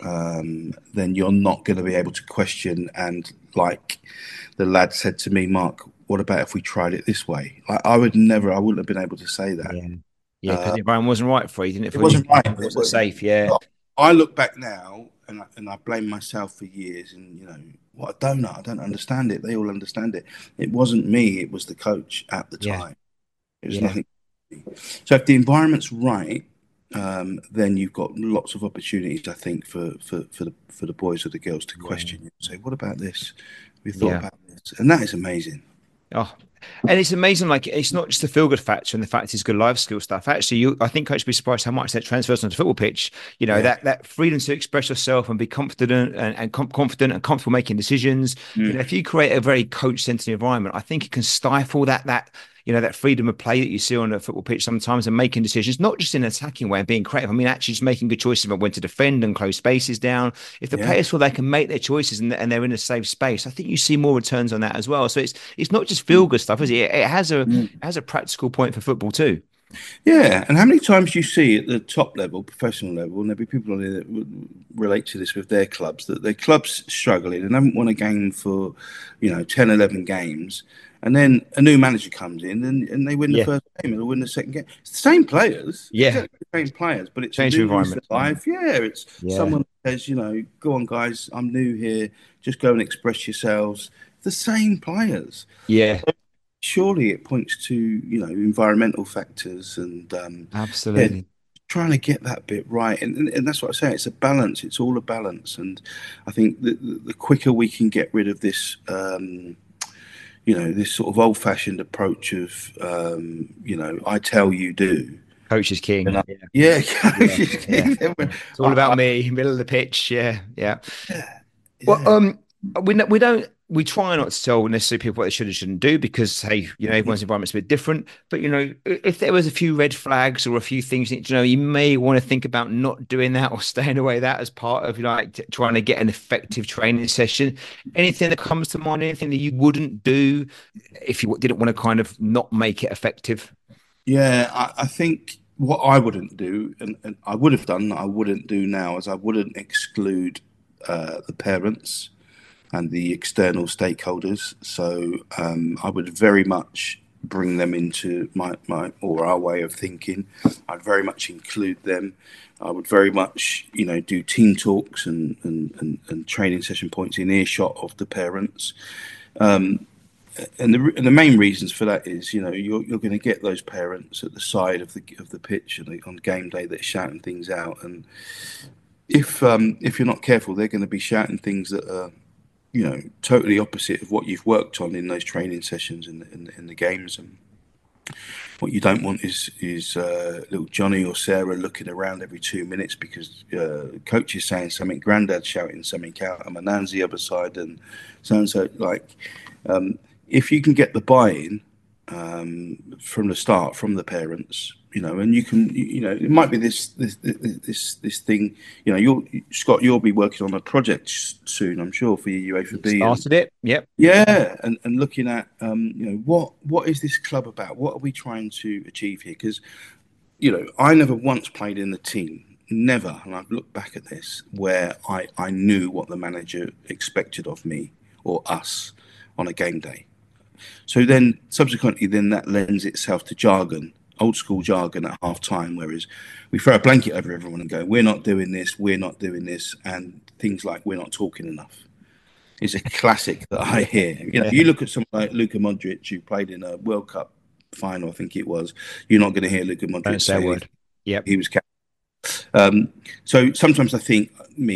then you're not going to be able to question. And like the lad said to me, Mark, what about if we tried it this way? I wouldn't have been able to say that. Yeah. Yeah, because the environment wasn't right for you, didn't it? It For you, wasn't right. it wasn't safe. Yeah. I look back now and I blame myself for years. And, what a donut. I don't understand it. They all understand it. It wasn't me. It was the coach at the Yeah. time. It was Yeah. nothing. So if the environment's right, then you've got lots of opportunities, I think, for the boys or the girls to question you and say, "What about this? We thought Yeah. about this," and that is amazing. Oh, and it's amazing. Like, it's not just the feel good factor and the fact it's good life skill stuff. Actually, I think coach would be surprised how much that transfers onto the football pitch. Yeah. That freedom to express yourself and be confident and confident and comfortable making decisions. Mm. If you create a very coach centered environment, I think it can stifle that freedom of play that you see on a football pitch sometimes, and making decisions, not just in an attacking way and being creative. I mean, actually just making good choices about when to defend and close spaces down. If the Yeah. players feel they can make their choices and they're in a safe space, I think you see more returns on that as well. So it's not just feel good stuff, is it? It has a practical point for football too. Yeah, and how many times do you see at the top level, professional level, and there'll be people on here that would relate to this with their clubs, that their club's struggling and haven't won a game for, 10, 11 games, and then a new manager comes in and they win the Yeah. first game and they win the second game. It's the same players, Yeah. exactly the same players, but it's Change a the new lease of environment. life. Yeah, it's Yeah. someone says, go on, guys, I'm new here, just go and express yourselves. The same players. Yeah. Surely it points to environmental factors and Absolutely. trying to get that bit right, and that's what I say. It's a balance. It's all a balance, and I think the quicker we can get rid of this, this sort of old-fashioned approach of, I tell you do. Coach is king. Yeah, Yeah. it's all about me, middle of the pitch. Yeah. Yeah. Yeah, Well, yeah. we try not to tell necessarily people what they should and shouldn't do, because, hey, everyone's environment's a bit different. But, if there was a few red flags or a few things that, you may want to think about not doing that or staying away that as part of, trying to get an effective training session. Anything that comes to mind, anything that you wouldn't do if you didn't want to kind of not make it effective? Yeah, I think what I wouldn't do, and I would have done, I wouldn't do now, is I wouldn't exclude the parents and the external stakeholders. So I would very much bring them into my or our way of thinking. I'd very much include them. I would very much, do team talks and training session points in earshot of the parents. And the main reasons for that is, you're going to get those parents at the side of the pitch and on game day that are shouting things out, and if you're not careful, they're going to be shouting things that are, totally opposite of what you've worked on in those training sessions in the games. And what you don't want is little Johnny or Sarah looking around every 2 minutes because coach is saying something, granddad shouting something out, and my nan's the other side, and so like. If you can get the buy-in from the start from the parents, and you can, it might be this thing. You'll be working on a project soon, I'm sure, for your UEFA B. Started it. Yep. Yeah, and looking at what is this club about? What are we trying to achieve here? Because I never once played in the team. Never, and I've looked back at this where I knew what the manager expected of me or us on a game day. So then subsequently that lends itself to jargon, old school jargon at half time, whereas we throw a blanket over everyone and go, we're not doing this, and things like we're not talking enough. It's a classic that I hear. You look at someone like Luka Modric, who played in a World Cup final, I think it was. You're not going to hear Luka Modric Don't say a word. Yep. He was captain. So sometimes I think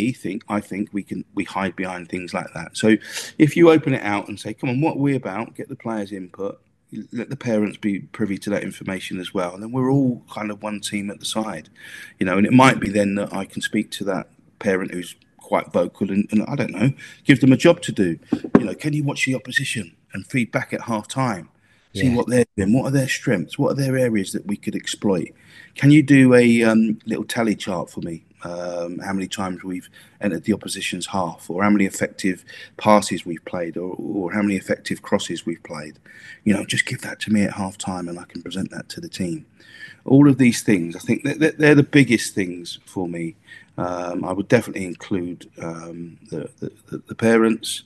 we hide behind things like that. So if you open it out and say, come on, what are we about? Get the players' input, let the parents be privy to that information as well. And then we're all kind of one team at the side, and it might be then that I can speak to that parent who's quite vocal and I don't know, give them a job to do. Can you watch the opposition and feed back at half time? See Yeah. what they're doing. What are their strengths? What are their areas that we could exploit? Can you do a little tally chart for me? How many times we've entered the opposition's half, or how many effective passes we've played, or how many effective crosses we've played? Just give that to me at half time and I can present that to the team. All of these things, I think they're the biggest things for me. I would definitely include the parents.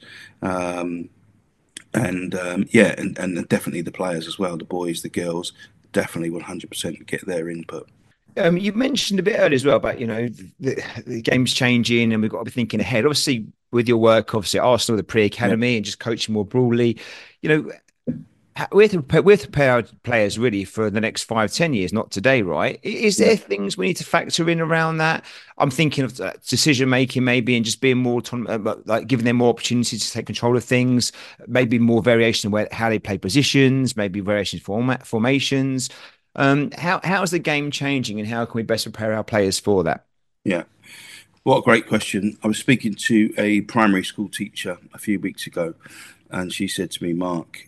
And definitely the players as well, the boys, the girls, definitely 100% get their input. You mentioned a bit earlier as well about, the game's changing and we've got to be thinking ahead. Obviously, with your work, obviously, at Arsenal, the Yeah, pre-academy and just coaching more broadly, you know, we have to prepare our players really for the next 5, 10 years, not today, right? Is yeah, there things we need to factor in around that? I'm thinking of decision making, maybe, and just being more autonomous, like giving them more opportunities to take control of things, maybe more variation in how they play positions, maybe variation in formations. How is the game changing, and how can we best prepare our players for that? yeah. What a great question. I was speaking to a primary school teacher a few weeks ago, and she said to me, Mark,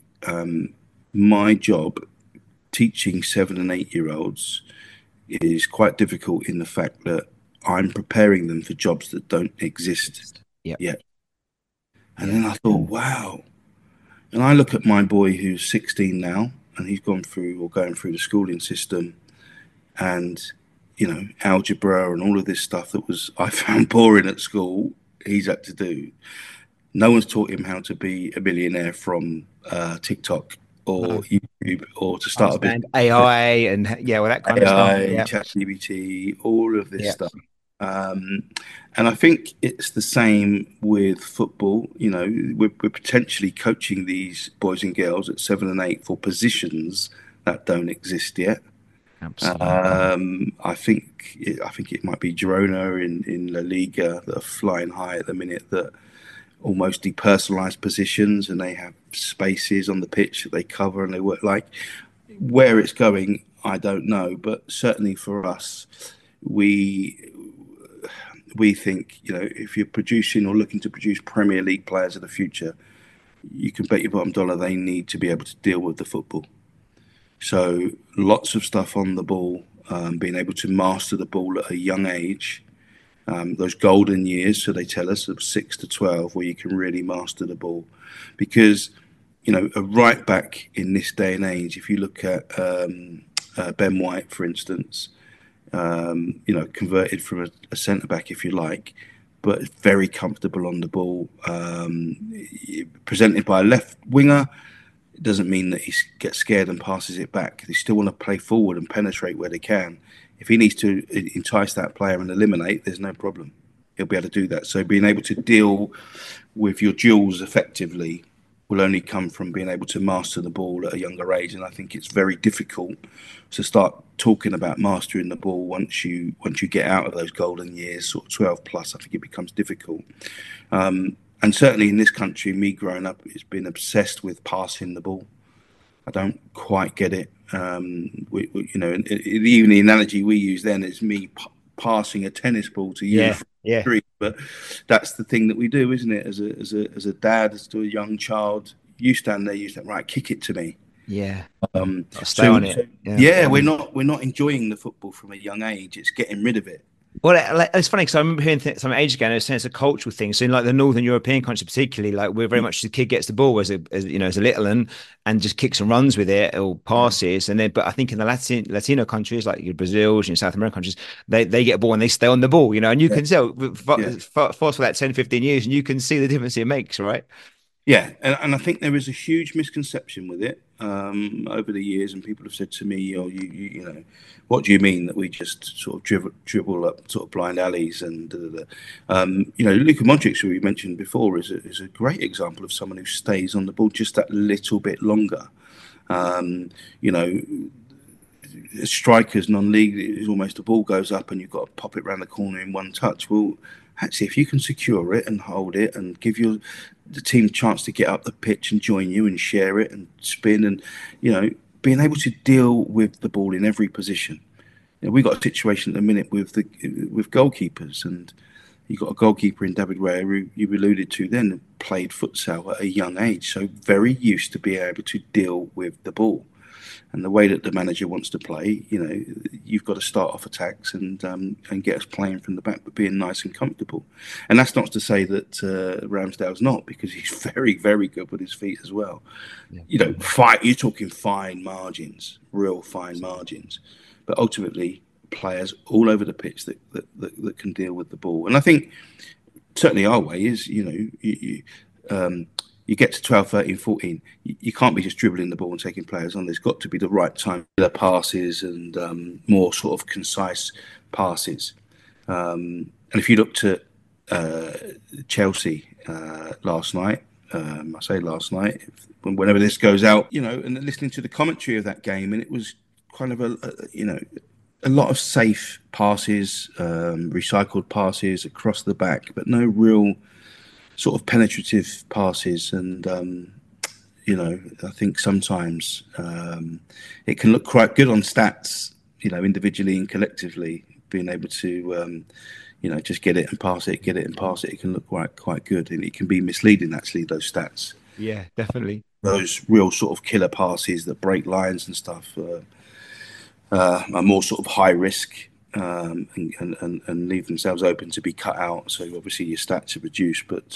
my job teaching 7 and 8 year olds is quite difficult in the fact that I'm preparing them for jobs that don't exist Yeah, yet. And yeah, then I thought, wow. And I look at my boy who's 16 now, and he's gone through or going through the schooling system, and algebra and all of this stuff that was I found boring at school. He's had to do. No one's taught him how to be a millionaire from TikTok or no, YouTube or to start a understand business. AI and yeah, well, that kind of stuff. AI, Yeah, ChatGPT, all of this yeah, stuff. Um, and I think it's the same with football. We're potentially coaching these boys and girls at 7 and 8 for positions that don't exist yet. absolutely. I think it might be Girona in La Liga that are flying high at the minute, that almost depersonalized positions, and they have spaces on the pitch that they cover and they work like. Where it's going, I don't know, but certainly for us, we we think, if you're producing or looking to produce Premier League players of the future, you can bet your bottom dollar they need to be able to deal with the football. So lots of stuff on the ball, being able to master the ball at a young age. Those golden years, so they tell us, of 6 to 12, where you can really master the ball. Because, a right back in this day and age, if you look at Ben White, for instance, converted from a centre back, if you like, but very comfortable on the ball, presented by a left winger. It doesn't mean that he gets scared and passes it back. They still want to play forward and penetrate where they can. If he needs to entice that player and eliminate, there's no problem. He'll be able to do that. So being able to deal with your duels effectively will only come from being able to master the ball at a younger age. And I think it's very difficult to start talking about mastering the ball once you get out of those golden years, sort of 12 plus. I think it becomes difficult. And certainly in this country, me growing up, it's been obsessed with passing the ball. I don't quite get it. Even the analogy we use then is me passing a tennis ball to you Yeah, from the yeah, street. But that's the thing that we do, isn't it? As a dad, as to a young child, you stand there, you say, right, kick it to me. yeah. Um, Got to stay so, on it. so Yeah. yeah, we're not enjoying the football from a young age. It's getting rid of it. Well, it's funny because I remember hearing some age ago, and I was saying it's a cultural thing. So in like the Northern European countries, particularly, like we're very much the kid gets the ball as a little and just kicks and runs with it or Yeah, passes, and then but I think in the Latino countries like your Brazil and South American countries, they get a ball and they stay on the ball, and you yeah, can tell yeah. fast for that 10, 15 years, and you can see the difference it makes, right? Yeah, and I think there is a huge misconception with it over the years, and people have said to me, "Oh, what do you mean that we just sort of dribble up sort of blind alleys?" And Luka Modric, who we mentioned before, is a great example of someone who stays on the ball just that little bit longer. Um, you know, strikers non-league is almost the ball goes up and you've got to pop it around the corner in one touch. Well, actually, if you can secure it and hold it and give the team a chance to get up the pitch and join you and share it and spin and being able to deal with the ball in every position. We've got a situation at the minute with goalkeepers, and You've got a goalkeeper in David Raya, who you alluded to then, played futsal at a young age, so very used to be able to deal with the ball. And the way that the manager wants to play, you've got to start off attacks and get us playing from the back, but being nice and comfortable. And that's not to say that Ramsdale's not, because he's very, very good with his feet as well. Yeah. You're talking fine margins, real fine margins, but ultimately players all over the pitch that can deal with the ball. And I think certainly our way is, you get to 12, 13, 14, you can't be just dribbling the ball and taking players on. There's got to be the right time, the passes and more sort of concise passes. And if you looked at Chelsea last night, I say last night, whenever this goes out, and listening to the commentary of that game, and it was kind of a lot of safe passes, recycled passes across the back, but no real sort of penetrative passes. And I think sometimes it can look quite good on stats, individually and collectively, being able to just get it and pass it, it can look quite good, and it can be misleading actually, those stats. Yeah, definitely. Those real sort of killer passes that break lines and stuff are more sort of high risk, and leave themselves open to be cut out. So obviously your stats are reduced. But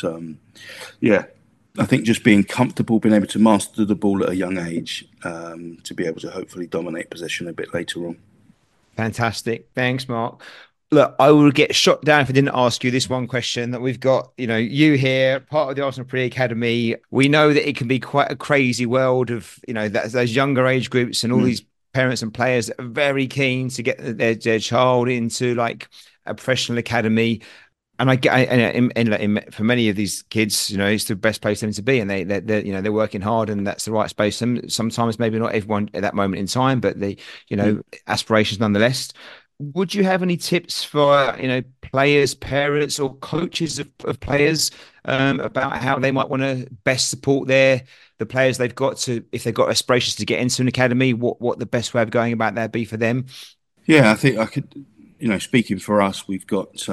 I think just being comfortable, being able to master the ball at a young age, to be able to hopefully dominate possession a bit later on. Fantastic. Thanks, Mark. Look, I will get shot down if I didn't ask you this one question that we've got, you here, part of the Arsenal Pre-Academy. We know that it can be quite a crazy world of, those younger age groups and all these parents and players that are very keen to get their child into like a professional academy. And I get, for many of these kids, it's the best place for them to be, and they're working hard, and that's the right space. Sometimes maybe not everyone at that moment in time, but aspirations nonetheless. Would you have any tips for players, parents, or coaches of players about how they might want to best support the players they've got to, if they've got aspirations to get into an academy, what the best way of going about that be for them? Yeah, I think I could, speaking for us, we've got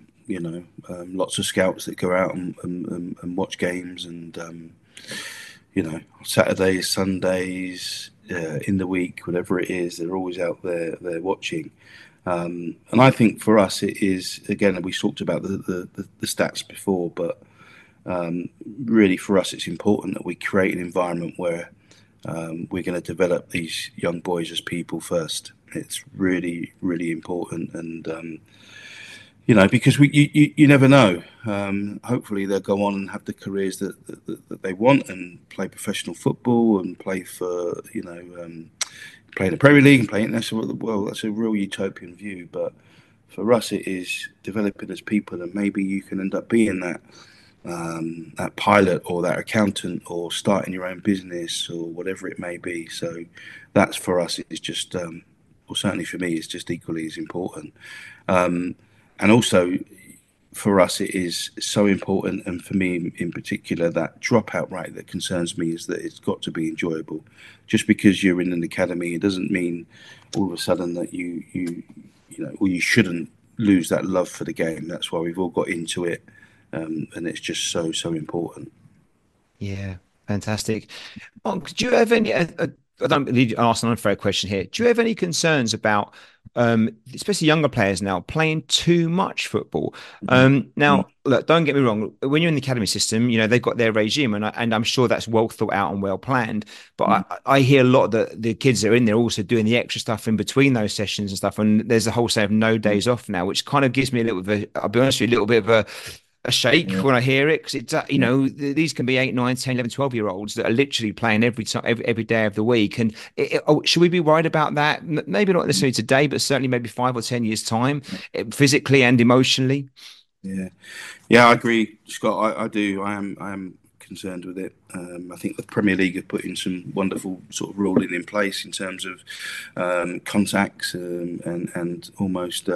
lots of scouts that go out and watch games, and Saturdays, Sundays, in the week, whatever it is, they're always out there watching. And I think for us, it is, again, we talked about the stats before, but really for us, it's important that we create an environment where we're going to develop these young boys as people first. It's really, really important. And, because you never know. Hopefully they'll go on and have the careers that they want, and play professional football and play for, play in the Premier League and play international. Well, that's a real utopian view, but for us, it is developing as people, and maybe you can end up being that pilot or that accountant, or starting your own business, or whatever it may be. So that's for us. It's just, well, certainly for me, it's just equally as important. And also for us, it is so important, and for me in particular, that dropout rate that concerns me is that it's got to be enjoyable. Just because you're in an academy, it doesn't mean all of a sudden that you shouldn't lose that love for the game. That's why we've all got into it, and it's just so important. Yeah, fantastic. Mark, do you have any? I don't need to ask an unfair question here. Do you have any concerns about, especially younger players now, playing too much football? Now, look, don't get me wrong. When you're in the academy system, they've got their regime, and I'm sure that's well thought out and well planned. But I hear a lot that the kids that are in there also doing the extra stuff in between those sessions and stuff. And there's a whole set of no days off now, which kind of gives me a little bit of I'll be honest with you, a little bit of a shake when I hear it, because it's these can be 8, 9, 10, 11, 12 year olds that are literally playing every day of the week. And should we be worried about that? Maybe not necessarily today, but certainly maybe 5 or 10 years time, physically and emotionally. I agree, Scott. I do. I am concerned with it. I think the Premier League have put in some wonderful sort of ruling in place in terms of contacts, and almost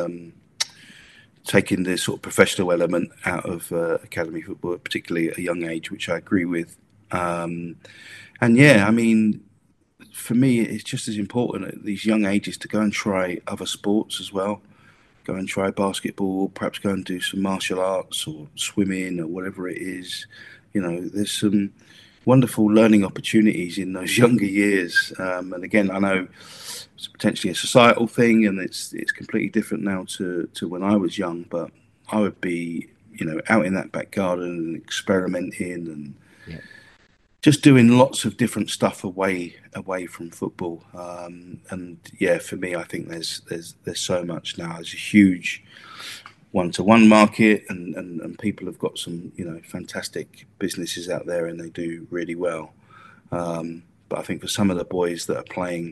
taking the sort of professional element out of academy football, particularly at a young age, which I agree with. And yeah, I mean, for me, it's just as important at these young ages to go and try other sports as well. go and try basketball, perhaps go and do some martial arts or swimming or whatever it is. There's some wonderful learning opportunities in those younger years. And again, I know it's potentially a societal thing, and it's completely different now to when I was young. But I would be, out in that back garden and experimenting and Yeah. just doing lots of different stuff away from football. And yeah, for me, I think there's so much now. There's a huge one-to-one market, and people have got some fantastic businesses out there, and they do really well. But I think for some of the boys that are playing,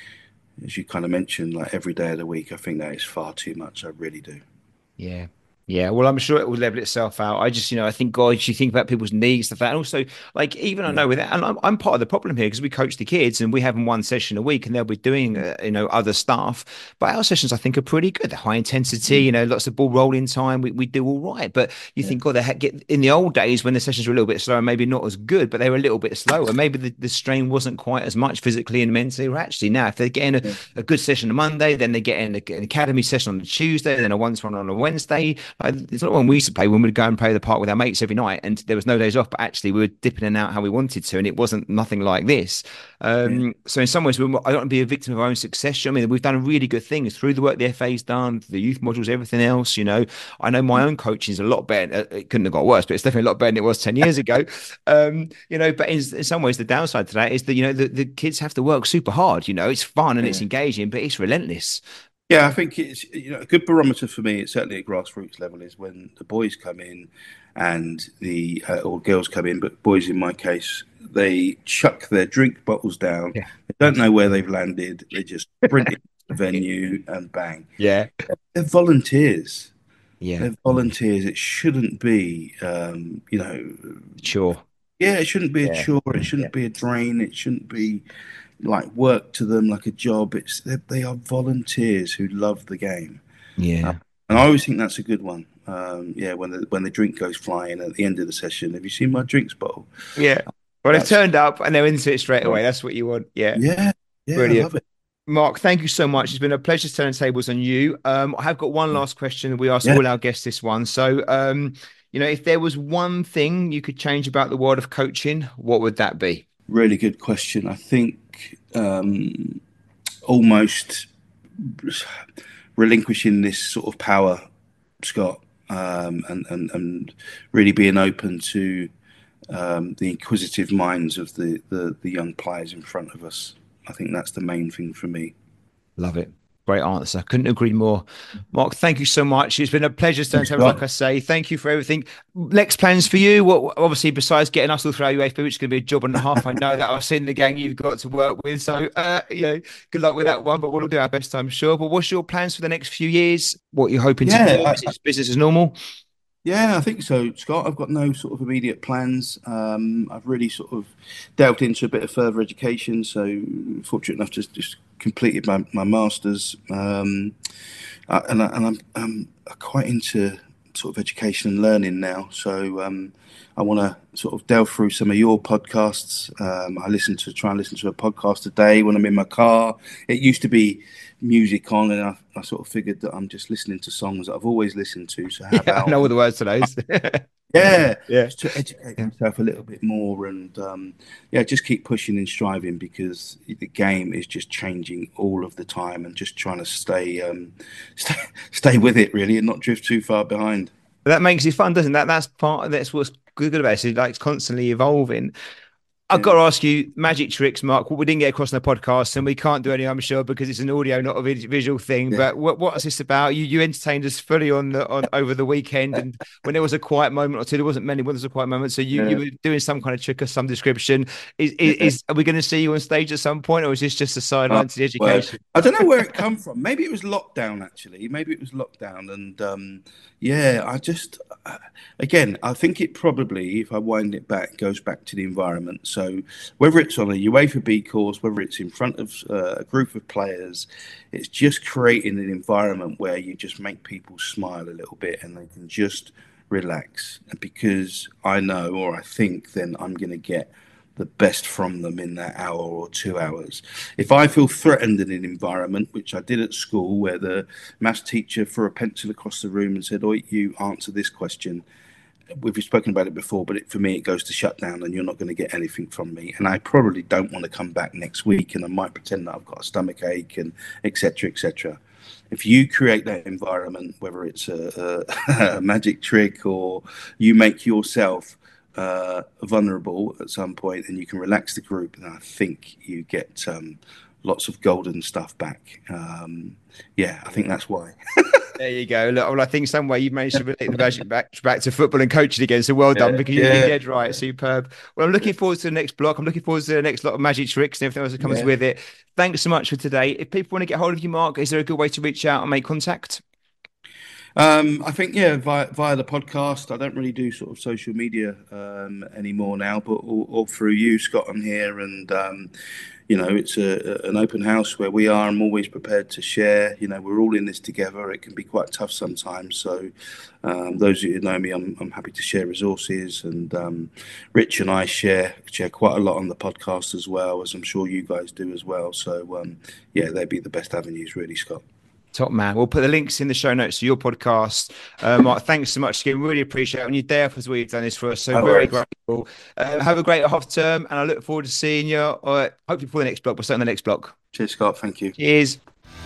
as you kind of mentioned, like every day of the week, I think that is far too much. I really do. Yeah. Yeah, well, I'm sure it will level itself out. I just, I think, God, you think about people's needs, stuff like that. And also, like, even I Yeah. know with that, and I'm part of the problem here because we coach the kids and we have them one session a week and they'll be doing, other stuff. But our sessions, I think, are pretty good. They're high intensity, Mm. lots of ball rolling time. We do all right. But you Yeah. think, God, get in the old days when the sessions were a little bit slower, maybe not as good, but they were a little bit slower. Maybe the strain wasn't quite as much physically and mentally. Or actually, now, if they're getting Yeah. a good session on Monday, then they're getting an academy session on a Tuesday, then a one-to-one on a Wednesday. Like, it's not when we used to play when we'd go and play the park with our mates every night and there was no days off, but actually we were dipping in and out how we wanted to, and it wasn't nothing like this. Yeah. So in some ways, I don't want to be a victim of our own success. I mean, we've done really good things through the work the FA's done, the youth modules, everything else. I know my own coaching is a lot better. It couldn't have got worse, but it's definitely a lot better than it was 10 years ago. But in some ways, the downside to that is that, the kids have to work super hard. It's fun and it's Yeah. engaging, but it's relentless. Yeah, I think it's a good barometer for me. It's certainly at grassroots level is when the boys come in and the or girls come in, but boys in my case, they chuck their drink bottles down. Yeah. They don't know where they've landed. They just sprint into the venue and bang. Yeah. They're volunteers. Yeah. They're volunteers. It shouldn't be, Sure. yeah, it shouldn't be a Yeah. chore. It shouldn't be a drain. It shouldn't be like work to them like a job. They are volunteers who love the game, uh, Yeah. and I always think that's a good one. Yeah, when the drink goes flying at the end of the session, have you seen my drinks bottle? Yeah. Well, they've That's turned up and they're into it straight away. That's what you want. Yeah. yeah, yeah, I Brilliant. love it. Mark, thank you so much. It's been a pleasure turning tables on you. I have got one last question. We ask Yeah, all our guests this one. So, if there was one thing you could change about the world of coaching, what would that be? really good question. I think almost relinquishing this sort of power, Scott, and really being open to the inquisitive minds of the young players in front of us. I think that's the main thing for me. Love it. Great answer. Couldn't agree more. Mark, thank you so much. It's been a pleasure staying Thanks, tables, like Scott. I say. Thank you for everything. Next plans for you? What, obviously, besides getting us all through our UEFA, which is going to be a job and a half. I know that I've seen the gang you've got to work with. So, good luck with that one, but we'll do our best, I'm sure. But what's your plans for the next few years? What you're hoping to do? Yeah, Is it business as normal? yeah, I think so, Scott. I've got no sort of immediate plans. I've really sort of delved into a bit of further education. So, fortunate enough to just completed my masters, and I'm quite into sort of education and learning now. So, I want to sort of delve through some of your podcasts. I try and listen to a podcast a day when I'm in my car. It used to be music on, and I sort of figured that I'm just listening to songs that I've always listened to. So how Yeah, I about know all the words to those. yeah, Yeah. just to educate Yeah. myself a little bit more, and yeah, just keep pushing and striving because the game is just changing all of the time, and just trying to stay with it really, and not drift too far behind. That makes it fun, doesn't that? That's what's good about it. It's like it's constantly evolving. I've got Yeah. to ask you, magic tricks, Mark. What we didn't get across on the podcast, and we can't do any, I'm sure, because it's an audio, not a visual thing. Yeah. But what's this about? You entertained us fully on over the weekend, and when there was a quiet moment or two, there wasn't many. When there was a quiet moment, so you Yeah. were doing some kind of trick or some description. Yeah. Are we going to see you on stage at some point, or is this just a Oh, sideline to the well, education? I don't know where it come from. Maybe it was lockdown, actually. Maybe it was lockdown, and yeah, again, I think it probably, if I wind it back, goes back to the environment. So whether it's on a UEFA B course, whether it's in front of a group of players, it's just creating an environment where you just make people smile a little bit and they can just relax. And because I know, or I think, then I'm going to get the best from them in that hour or 2 hours. If I feel threatened in an environment, which I did at school, where the maths teacher threw a pencil across the room and said, "Oi, you answer this question," we've spoken about it before, but for me, it goes to shut down, and you're not going to get anything from me. And I probably don't want to come back next week, and I might pretend that I've got a stomach ache, and etc., etc. If you create that environment, whether it's a magic trick or you make yourself vulnerable at some point, and you can relax the group, then I think you get lots of golden stuff back. I think that's why. There you go. Look, well, I think some way you've managed to relate the magic back to football and coaching again. So well done, because you're dead right. Superb. Well, I'm looking forward to the next block. I'm looking forward to the next lot of magic tricks and everything else that comes with it. Thanks so much for today. If people want to get hold of you, Mark, is there a good way to reach out and make contact? I think via the podcast. I don't really do sort of social media anymore now, but all through you, Scott, I'm here, and it's an open house where we are. I'm always prepared to share. We're all in this together. It can be quite tough sometimes. So those of you who know me, I'm happy to share resources, and Rich and I share quite a lot on the podcast as well, as I'm sure you guys do as well. So they'd be the best avenues, really, Scott. Top man. We'll put the links in the show notes to your podcast. Mark, thanks so much again. Really appreciate it. On your day off as well, you've done this for us. So very grateful. Have a great half term, and I look forward to seeing you, hopefully for the next block. We'll start on the next block. Cheers, Scott. Thank you. Cheers.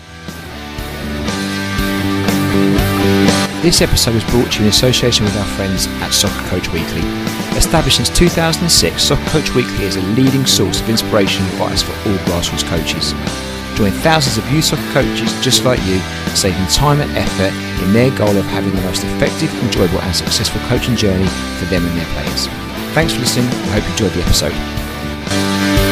This episode was brought to you in association with our friends at Soccer Coach Weekly. Established since 2006, Soccer Coach Weekly is a leading source of inspiration and advice for all grassroots coaches. Join thousands of youth soccer coaches just like you, saving time and effort in their goal of having the most effective, enjoyable and successful coaching journey for them and their players. Thanks for listening. I hope you enjoyed the episode.